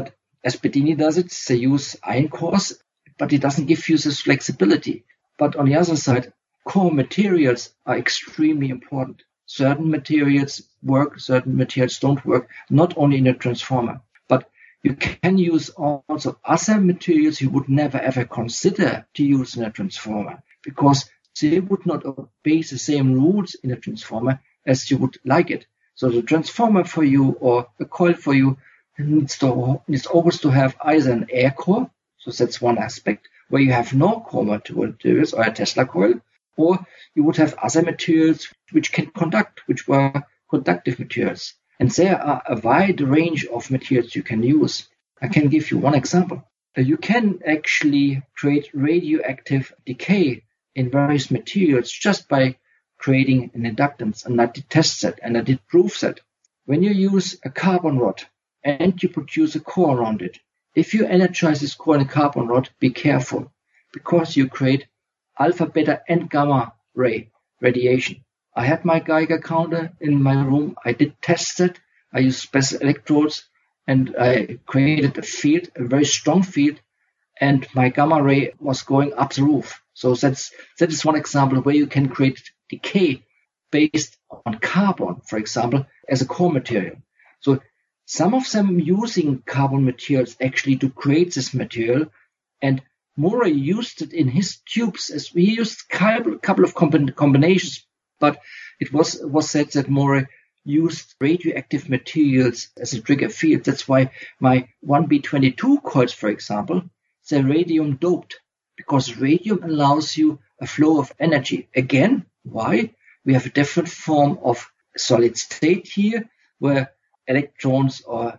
as Bedini does it, they use iron cores, but it doesn't give you this flexibility. But on the other side, core materials are extremely important. Certain materials work, certain materials don't work, not only in a transformer. But you can use also other materials you would never ever consider to use in a transformer, because they would not obey the same rules in a transformer as you would like it. So the transformer for you or a coil for you needs always to have either an air core, so that's one aspect, where you have no core materials or a Tesla coil, or you would have other materials which can conduct, which were conductive materials. And there are a wide range of materials you can use. I can give you one example. You can actually create radioactive decay in various materials just by creating an inductance. And I did test that and I did prove that. When you use a carbon rod and you produce a core around it, if you energize this core in a carbon rod, be careful, because you create alpha, beta, and gamma ray radiation. I had my Geiger counter in my room. I did test it. I used special electrodes and I created a field, a very strong field, and my gamma ray was going up the roof. So that is one example where you can create decay based on carbon, for example, as a core material. So some of them using carbon materials actually to create this material, and Murray used it in his tubes as we used a couple of combinations, but it was said that Murray used radioactive materials as a trigger field. That's why my 1B22 coils, for example, they're radium doped, because radium allows you a flow of energy. Again, why? We have a different form of solid state here, where electrons are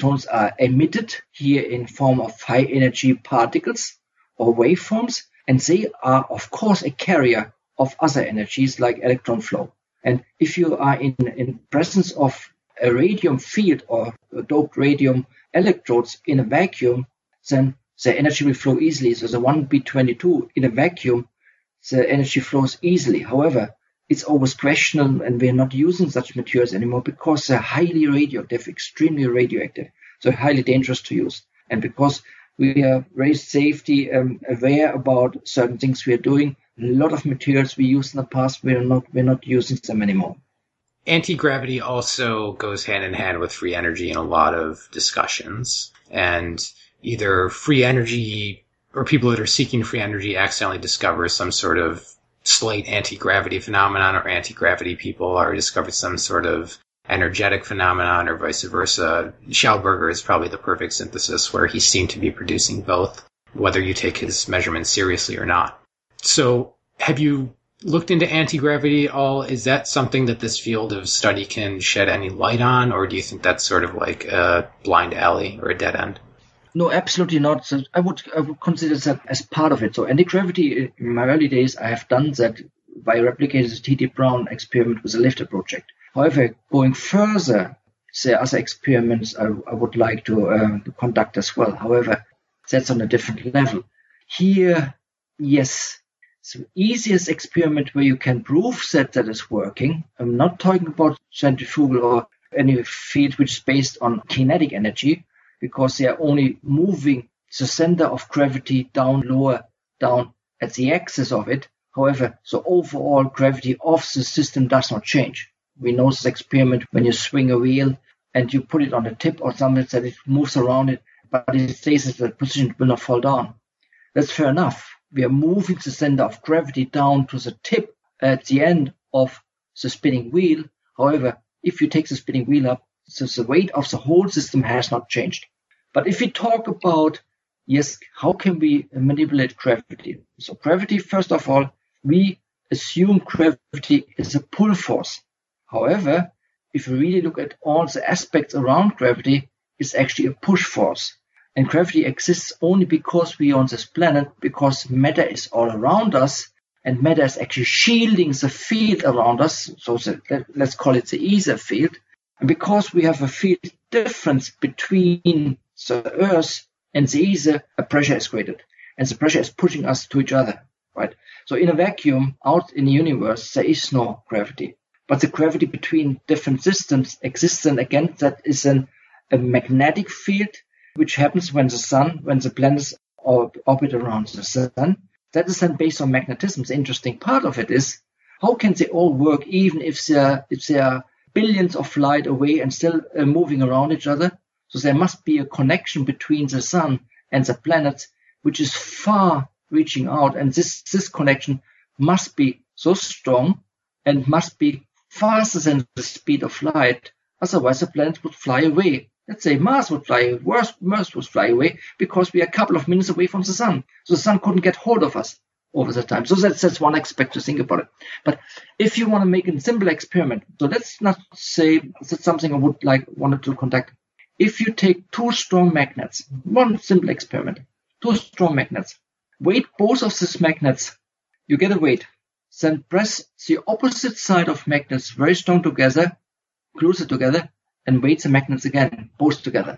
emitted here in form of high energy particles or waveforms, and they are, of course, a carrier of other energies like electron flow. And if you are in presence of a radium field or doped radium electrodes in a vacuum, then the energy will flow easily. So the 1B22 in a vacuum, the energy flows easily. However, it's always questionable, and we're not using such materials anymore because they're highly radioactive, extremely radioactive, so highly dangerous to use. And because we are very safety aware about certain things we are doing, a lot of materials we used in the past, we're not using them anymore. Anti-gravity also goes hand in hand with free energy in a lot of discussions, and either free energy or people that are seeking free energy accidentally discover some sort of slight anti-gravity phenomenon, or anti-gravity people are discovered some sort of energetic phenomenon, or vice versa. Schauberger is probably the perfect synthesis, where he seemed to be producing both, whether you take his measurements seriously or not. So have you looked into anti-gravity at all? Is that something that this field of study can shed any light on, or do you think that's sort of like a blind alley or a dead end? No, absolutely not. So I would consider that as part of it. So anti-gravity, in my early days, I have done that by replicating the T.T. Brown experiment with the LIFTR project. However, going further, there are other experiments I would like to conduct as well. However, that's on a different level. Here, yes, the easiest experiment where you can prove that is working. I'm not talking about centrifugal or any field which is based on kinetic energy, because they are only moving the center of gravity down at the axis of it. However, the overall gravity of the system does not change. We know this experiment when you swing a wheel and you put it on a tip or something that it moves around it, but it stays at that position, it will not fall down. That's fair enough. We are moving the center of gravity down to the tip at the end of the spinning wheel. However, if you take the spinning wheel up, so the weight of the whole system has not changed. But if we talk about, yes, how can we manipulate gravity? So gravity, first of all, we assume gravity is a pull force. However, if we really look at all the aspects around gravity, it's actually a push force. And gravity exists only because we are on this planet, because matter is all around us, and matter is actually shielding the field around us. So let's call it the ether field. And because we have a field difference between the Earth and the ether, a pressure is created. And the pressure is pushing us to each other, right? So in a vacuum, out in the universe, there is no gravity. But the gravity between different systems exists, and again, that is a magnetic field which happens when the planets orbit around the sun. That is then based on magnetism. The interesting part of it is, how can they all work even if they are billions of light away and still moving around each other? So there must be a connection between the sun and the planets, which is far reaching out. And this connection must be so strong and must be faster than the speed of light. Otherwise, the planet would fly away. Let's say Mars would fly away, Mars would fly away because we are a couple of minutes away from the sun. So the sun couldn't get hold of us over the time. So that's one aspect to think about it. But if you want to make a simple experiment, so let's not say that's something I wanted to conduct. If you take two strong magnets, one simple experiment, two strong magnets, weight both of these magnets, you get a weight. Then press the opposite side of magnets very strong together, closer together, and weight the magnets again, both together.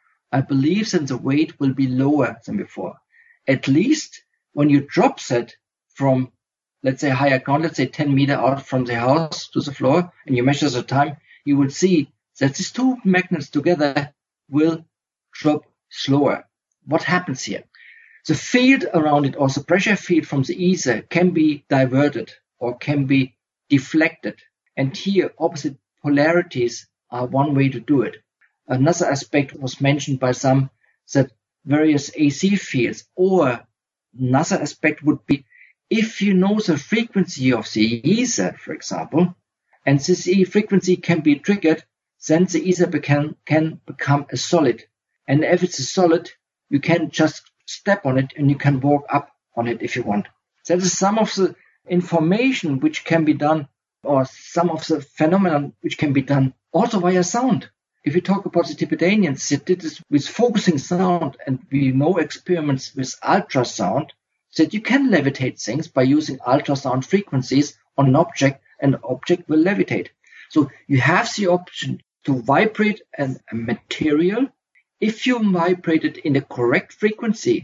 I believe then the weight will be lower than before. At least when you drop that from, let's say, higher ground, let's say 10 meters out from the house to the floor, and you measure the time, you will see that these two magnets together will drop slower. What happens here? The field around it, or the pressure field from the ether, can be diverted or can be deflected. And here, opposite polarities are one way to do it. Another aspect was mentioned by some, that various AC fields, or another aspect would be, if you know the frequency of the ether, for example, and this frequency can be triggered, then the ether can become a solid. And if it's a solid, you can just step on it and you can walk up on it if you want. That is some of the information which can be done, or some of the phenomena which can be done also via sound. If you talk about the Tibetanians, they did this with focusing sound, and we know experiments with ultrasound, that you can levitate things by using ultrasound frequencies on an object, and the object will levitate. So you have the option to vibrate a material. If you vibrate it in the correct frequency,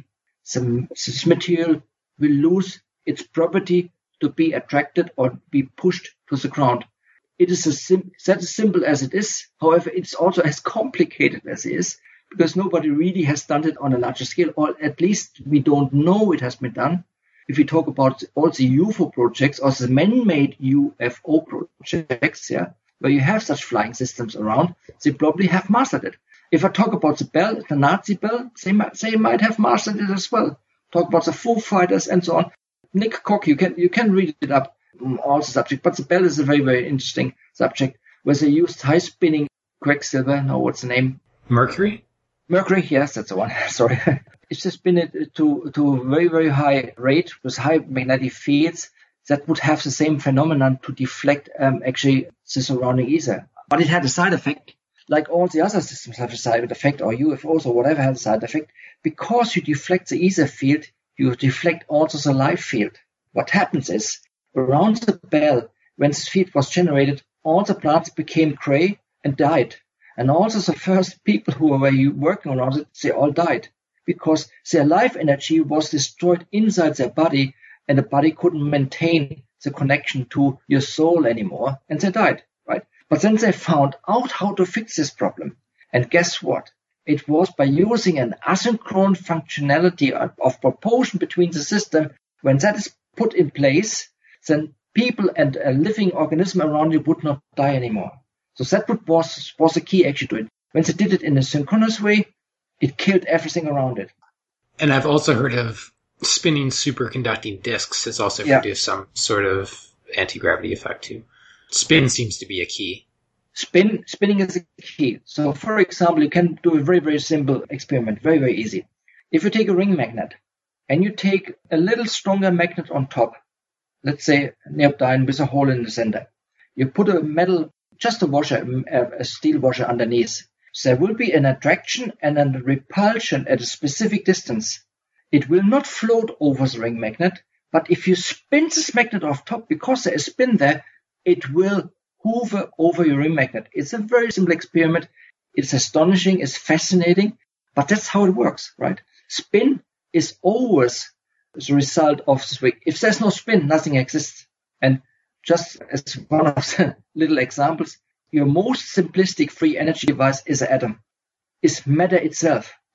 this material will lose its property to be attracted or be pushed to the ground. It is that as simple as it is. However, it's also as complicated as it is, because nobody really has done it on a larger scale, or at least we don't know it has been done. If we talk about all the UFO projects or the man-made UFO projects, where you have such flying systems around, they probably have mastered it. If I talk about the Bell, the Nazi Bell, they might have mastered it as well. Talk about the Foo Fighters and so on. Nick Koch, you can read it up, all the subject, but the Bell is a very, very interesting subject, where they used high-spinning Quicksilver. No, what's the name? Mercury, yes, that's the one. Sorry. If they spin it to a very, very high rate with high magnetic fields, that would have the same phenomenon to deflect actually the surrounding ether. But it had a side effect, like all the other systems have a side effect, or UFOs or whatever has a side effect. Because you deflect the ether field, you deflect also the light field. What happens is, around the Bell, when this field was generated, all the plants became gray and died. And also the first people who were working around it, they all died. Because their life energy was destroyed inside their body, and the body couldn't maintain the connection to your soul anymore, and they died, right? But then they found out how to fix this problem. And guess what? It was by using an asynchronous functionality of proportion between the system. When that is put in place, then people and a living organism around you would not die anymore. So that was the key actually to it. When they did it in a synchronous way, it killed everything around it. And I've also heard of spinning superconducting disks has also produced some sort of anti-gravity effect too. Spin seems to be a key. Spinning is a key. So, for example, you can do a very, very simple experiment, very, very easy. If you take a ring magnet and you take a little stronger magnet on top, let's say neodymium with a hole in the center, you put a metal, just a washer, a steel washer underneath. There will be an attraction and a repulsion at a specific distance. It will not float over the ring magnet, but if you spin this magnet off top, because there is spin there, it will hover over your ring magnet. It's a very simple experiment. It's astonishing, it's fascinating, but that's how it works, right? Spin is always the result of the swing. If there's no spin, nothing exists. And just as one of the little examples, your most simplistic free energy device is an atom. It's matter itself.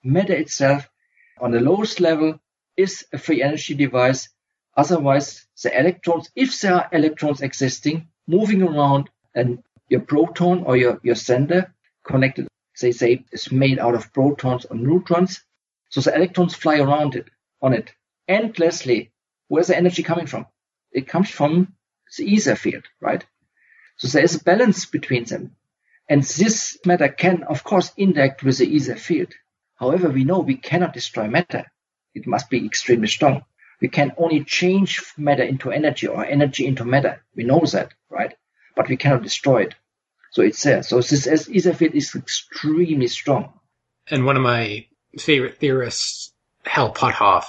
matter itself on the lowest level is a free energy device. Otherwise, the electrons, if there are electrons existing, moving around, and your proton or your sender connected, they say, is made out of protons or neutrons. So the electrons fly around on it endlessly. Where's the energy coming from? It comes from the ether field, right? So there is a balance between them. And this matter can, of course, interact with the ether field. However, we know we cannot destroy matter. It must be extremely strong. We can only change matter into energy or energy into matter. We know that, right? But we cannot destroy it. So it's there. So this ether field is extremely strong. And one of my favorite theorists, Hal Puthoff,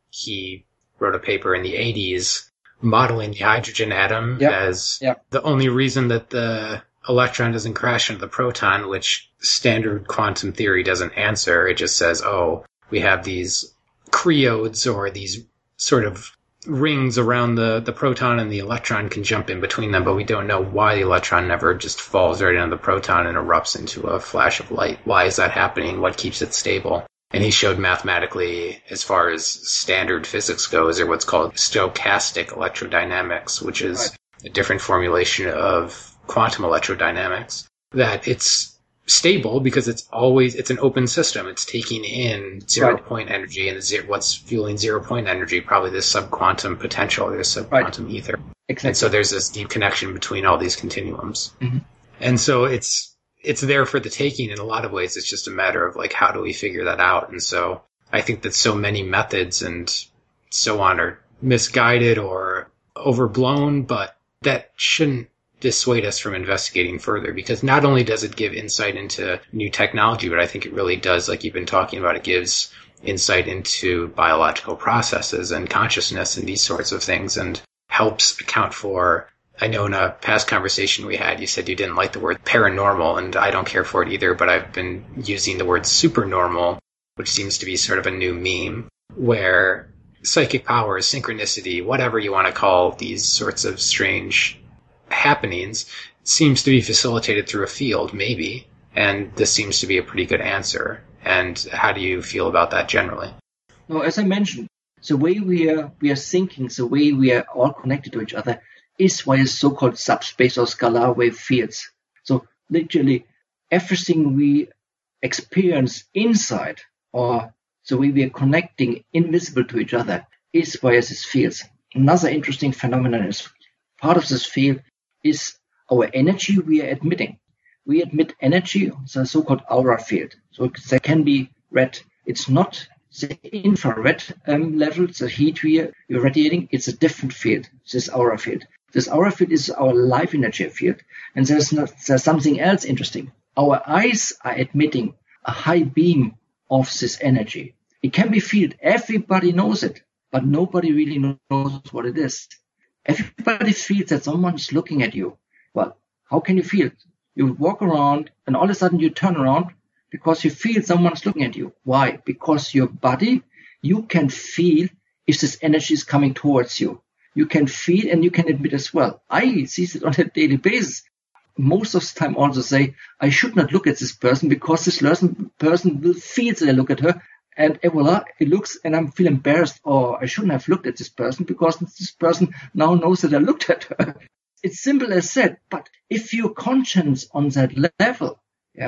he wrote a paper in the 80s modeling the hydrogen atom as the only reason that the electron doesn't crash into the proton, which standard quantum theory doesn't answer. It just says, oh, we have these cryodes or these sort of rings around the proton and the electron can jump in between them, but we don't know why the electron never just falls right into the proton and erupts into a flash of light. Why is that happening? What keeps it stable? And he showed mathematically, as far as standard physics goes, or what's called stochastic electrodynamics, which is a different formulation of quantum electrodynamics, that it's stable because it's an open system. It's taking in 0 point energy, and what's fueling 0 point energy, probably this subquantum potential, or this subquantum ether. Exactly. And so there's this deep connection between all these continuums. Mm-hmm. And so it's there for the taking in a lot of ways. It's just a matter of like, how do we figure that out? And so I think that so many methods and so on are misguided or overblown, but that shouldn't dissuade us from investigating further, because not only does it give insight into new technology, but I think it really does, like you've been talking about, it gives insight into biological processes and consciousness and these sorts of things, and helps account for, I know in a past conversation we had, you said you didn't like the word paranormal, and I don't care for it either, but I've been using the word supernormal, which seems to be sort of a new meme, where psychic powers, synchronicity, whatever you want to call these sorts of strange happenings, seems to be facilitated through a field, maybe, and this seems to be a pretty good answer. And how do you feel about that generally? No, as I mentioned, the way we are thinking, the way we are all connected to each other, is via so-called subspace or scalar wave fields. So literally everything we experience inside, or the way we are connecting invisible to each other, is via these fields. Another interesting phenomenon is part of this field is our energy we are emitting. We emit energy, the so-called aura field. So that can be read. It's not the infrared level, the heat we are radiating. It's a different field, this aura field. This aura field is our life energy field. And there's something else interesting. Our eyes are emitting a high beam of this energy. It can be felt. Everybody knows it, but nobody really knows what it is. Everybody feels that someone is looking at you. Well, how can you feel it? You walk around and all of a sudden you turn around because you feel someone's looking at you. Why? Because your body, you can feel if this energy is coming towards you. You can feel and you can admit as well. I see it on a daily basis. Most of the time also say, I should not look at this person because this person will feel that I look at her. And voila, it looks, and I feel embarrassed, or I shouldn't have looked at this person because this person now knows that I looked at her. It's simple as that. But if you're conscious on that level,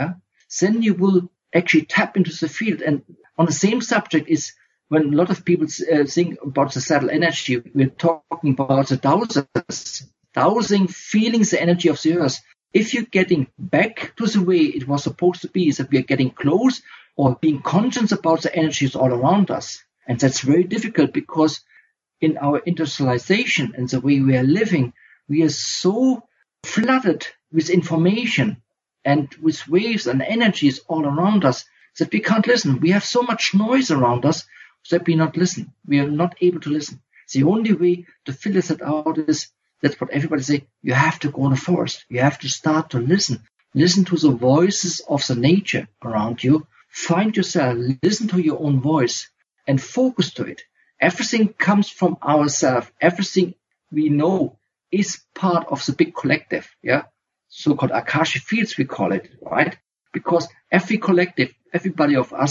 then you will actually tap into the field. And on the same subject is when a lot of people think about the subtle energy, we're talking about the dowsing, feeling the energy of the earth. If you're getting back to the way it was supposed to be, is that we are getting close, or being conscious about the energies all around us. And that's very difficult because in our industrialization and the way we are living, we are so flooded with information and with waves and energies all around us that we can't listen. We have so much noise around us that we not listen. We are not able to listen. The only way to filter that out is, that's what everybody say, you have to go in the forest. You have to start to listen. Listen to the voices of the nature around you. Find yourself, listen to your own voice and focus to it. Everything comes from ourselves. Everything we know is part of the big collective, so-called Akashic fields, we call it, right? Because every collective, everybody of us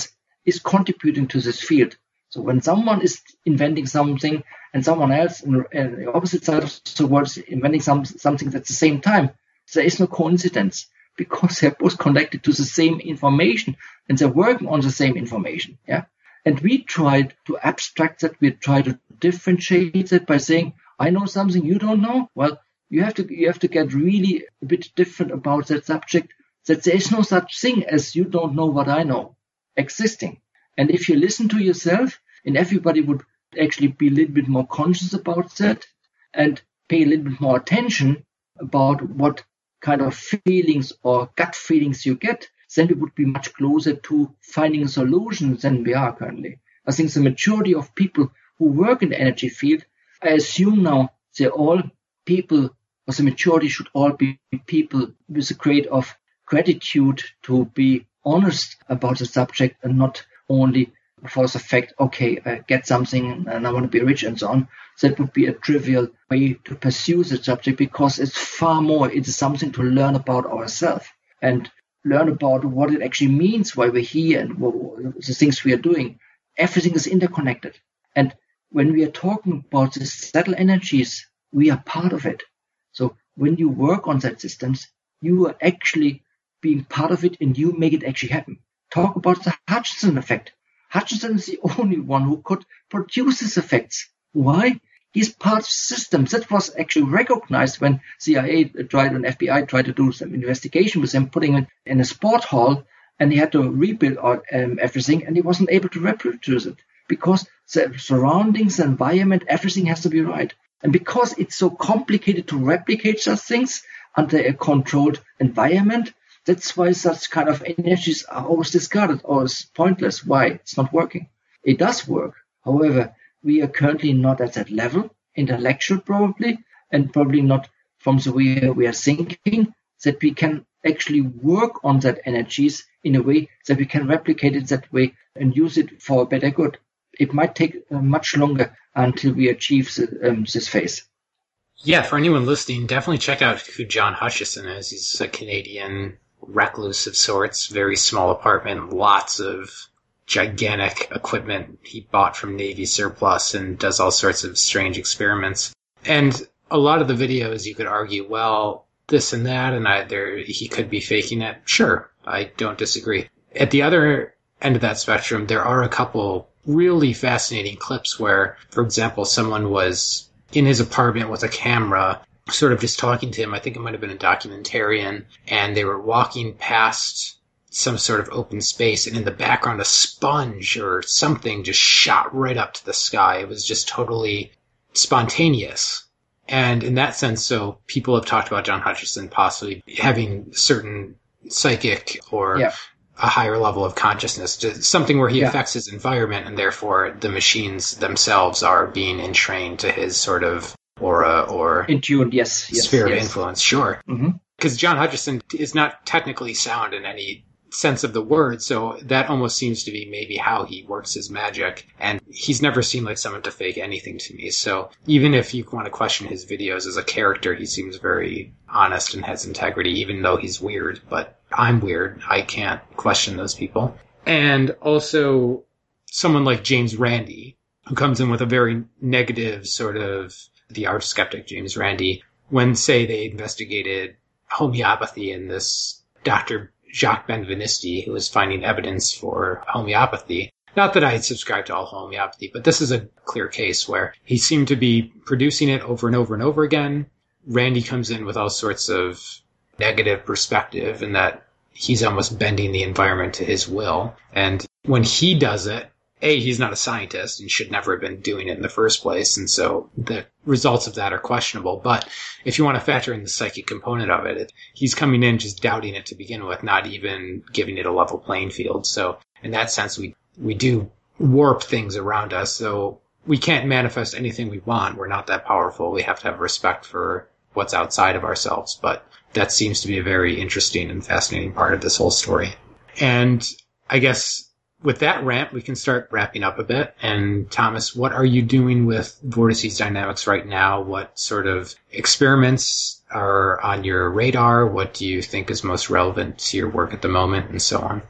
is contributing to this field. So when someone is inventing something and someone else in the opposite side of the world is inventing something at the same time, there is no coincidence because they're both connected to the same information and they're working on the same information. Yeah. And we tried to abstract that. We try to differentiate it by saying, I know something you don't know. Well, you have to get really a bit different about that subject, that there is no such thing as you don't know what I know existing. And if you listen to yourself, and everybody would actually be a little bit more conscious about that and pay a little bit more attention about what kind of feelings or gut feelings you get, then we would be much closer to finding a solution than we are currently. I think the majority of people who work in the energy field, I assume now they're all people, or the majority should all be people with a grade of gratitude to be honest about the subject and not only for the fact, okay, I get something and I want to be rich and so on. That would be a trivial way to pursue the subject because it's far more, it is something to learn about ourselves and learn about what it actually means, why we're here and the things we are doing. Everything is interconnected. And when we are talking about the subtle energies, we are part of it. So when you work on that systems, you are actually being part of it and you make it actually happen. Talk about the Hutchinson effect. Hutchinson is the only one who could produce these effects. Why? He's part of systems. That was actually recognized when CIA tried and FBI tried to do some investigation with him, putting him in a sport hall, and he had to rebuild everything, and he wasn't able to reproduce it because the surroundings, the environment, everything has to be right. And because it's so complicated to replicate such things under a controlled environment, that's why such kind of energies are always discarded or it's pointless. Why? It's not working. It does work. However, we are currently not at that level, intellectual probably, and probably not from the way we are thinking, that we can actually work on that energies in a way that we can replicate it that way and use it for a better good. It might take much longer until we achieve this phase. Yeah, for anyone listening, definitely check out who John Hutchison is. He's a Canadian recluse of sorts, very small apartment, lots of gigantic equipment he bought from Navy surplus and does all sorts of strange experiments. And a lot of the videos you could argue, well, this and that, and he could be faking it. Sure, I don't disagree. At the other end of that spectrum, there are a couple really fascinating clips where, for example, someone was in his apartment with a camera sort of just talking to him. I think it might have been a documentarian, and they were walking past some sort of open space, and in the background a sponge or something just shot right up to the sky. It was just totally spontaneous. And in that sense, so people have talked about John Hutchison possibly having certain psychic or a higher level of consciousness, something where he affects his environment, and therefore the machines themselves are being entrained to his sort of aura or in tune, sphere of influence. Sure. Because John Hutchison is not technically sound in any sense of the word, so that almost seems to be maybe how he works his magic, and he's never seemed like someone to fake anything to me. So even if you want to question his videos as a character, he seems very honest and has integrity, even though he's weird. But I'm weird, I can't question those people. And also someone like James Randi, who comes in with a very negative sort of the arch skeptic James Randi, when, say, they investigated homeopathy and this Dr. Jacques Benvenisti, who was finding evidence for homeopathy. Not that I had subscribed to all homeopathy, but this is a clear case where he seemed to be producing it over and over and over again. Randi comes in with all sorts of negative perspective in that he's almost bending the environment to his will. And when he does it, A, he's not a scientist and should never have been doing it in the first place, and so the results of that are questionable. But if you want to factor in the psychic component of it, he's coming in just doubting it to begin with, not even giving it a level playing field. So in that sense, we do warp things around us, so we can't manifest anything we want. We're not that powerful. We have to have respect for what's outside of ourselves. But that seems to be a very interesting and fascinating part of this whole story. And I guess with that rant, we can start wrapping up a bit. And Thomas, what are you doing with Vortices Dynamics right now? What sort of experiments are on your radar? What do you think is most relevant to your work at the moment, and so on?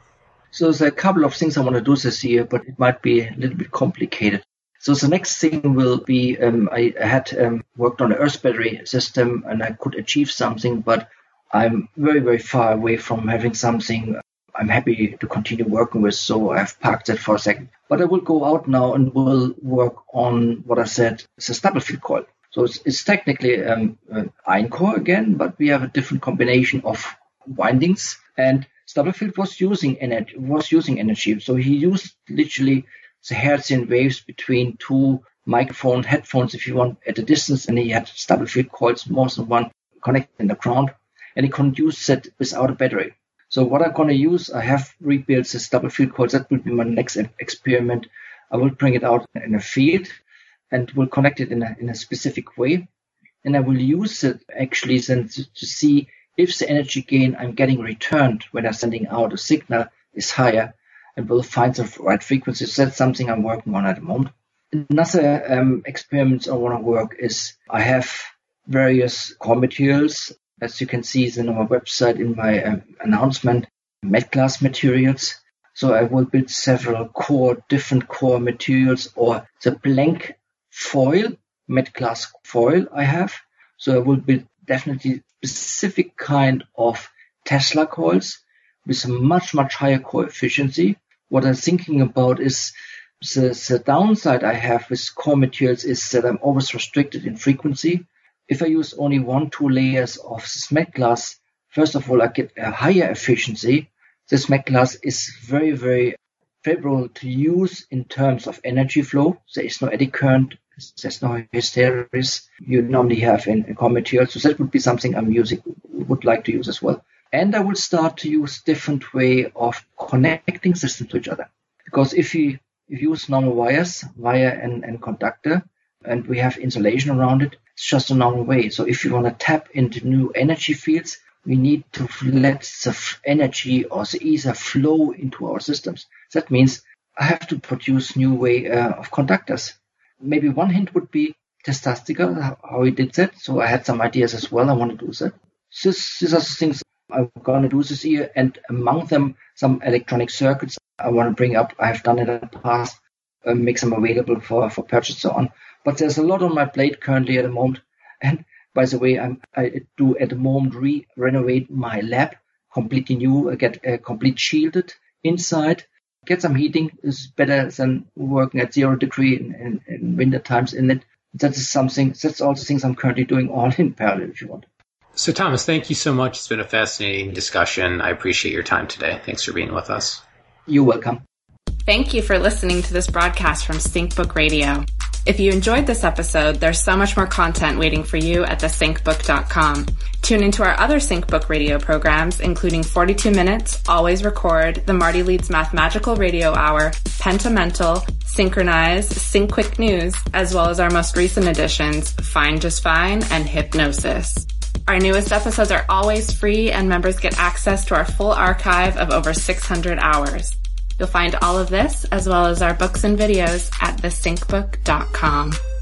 So there's a couple of things I want to do this year, but it might be a little bit complicated. So the next thing will be, I had worked on an Earth battery system and I could achieve something, but I'm very, very far away from having something I'm happy to continue working with. So I've parked that for a second. But I will go out now and will work on what I said, it's a stubble field coil. So it's technically iron core again, but we have a different combination of windings. And Stubblefield was using energy. So he used literally the Hertzian waves between two microphone headphones, if you want, at a distance, and he had Stubblefield coils, more than one, connected in the ground, and he couldn't use it without a battery. So what I'm going to use, I have rebuilt the Stubblefield coils. That will be my next experiment. I will bring it out in a field and will connect it in a specific way, and I will use it actually then to see if the energy gain I'm getting returned when I'm sending out a signal is higher, and will find the right frequency. So that's something I'm working on at the moment. Another experiment I want to work is I have various core materials. As you can see on my website in my announcement, MET-class materials. So I will build several different core materials, or the blank foil, MET-class foil I have. So I will build definitely specific kind of Tesla coils with a much, much higher core efficiency. What I'm thinking about is the downside I have with core materials is that I'm always restricted in frequency. If I use only 1-2 layers of this MET-glass, first of all, I get a higher efficiency. This MET-glass is very, very favorable to use in terms of energy flow. There is no eddy current. There's no hysteresis you normally have in core materials. So that would be something would like to use as well. And I will start to use different way of connecting systems to each other. Because if you use normal wire and conductor, and we have insulation around it, it's just a normal way. So if you want to tap into new energy fields, we need to let the energy or the ether flow into our systems. That means I have to produce new way of conductors. Maybe one hint would be Testastica, how he did that. So I had some ideas as well. I want to do that. These are the things I'm going to do this year. And among them, some electronic circuits I want to bring up. I have done it in the past, make them available for purchase so on. But there's a lot on my plate currently at the moment. And by the way, I do at the moment renovate my lab, completely new, get complete shielded inside. Get some heating is better than working at 0 degree in winter times in it. That's all the things I'm currently doing all in parallel, if you want. So Thomas, thank you so much. It's been a fascinating discussion. I appreciate your time today. Thanks for being with us. You're welcome. Thank you for listening to this broadcast from SyncBook Radio. If you enjoyed this episode, there's so much more content waiting for you at thesyncbook.com. Tune into our other SyncBook Radio programs, including 42 Minutes, Always Record, the Marty Leeds Mathmagical Radio Hour, Pentamental, Synchronize, Sync Quick News, as well as our most recent editions, Fine Just Fine and Hypnosis. Our newest episodes are always free, and members get access to our full archive of over 600 hours. You'll find all of this, as well as our books and videos, at thesyncbook.com.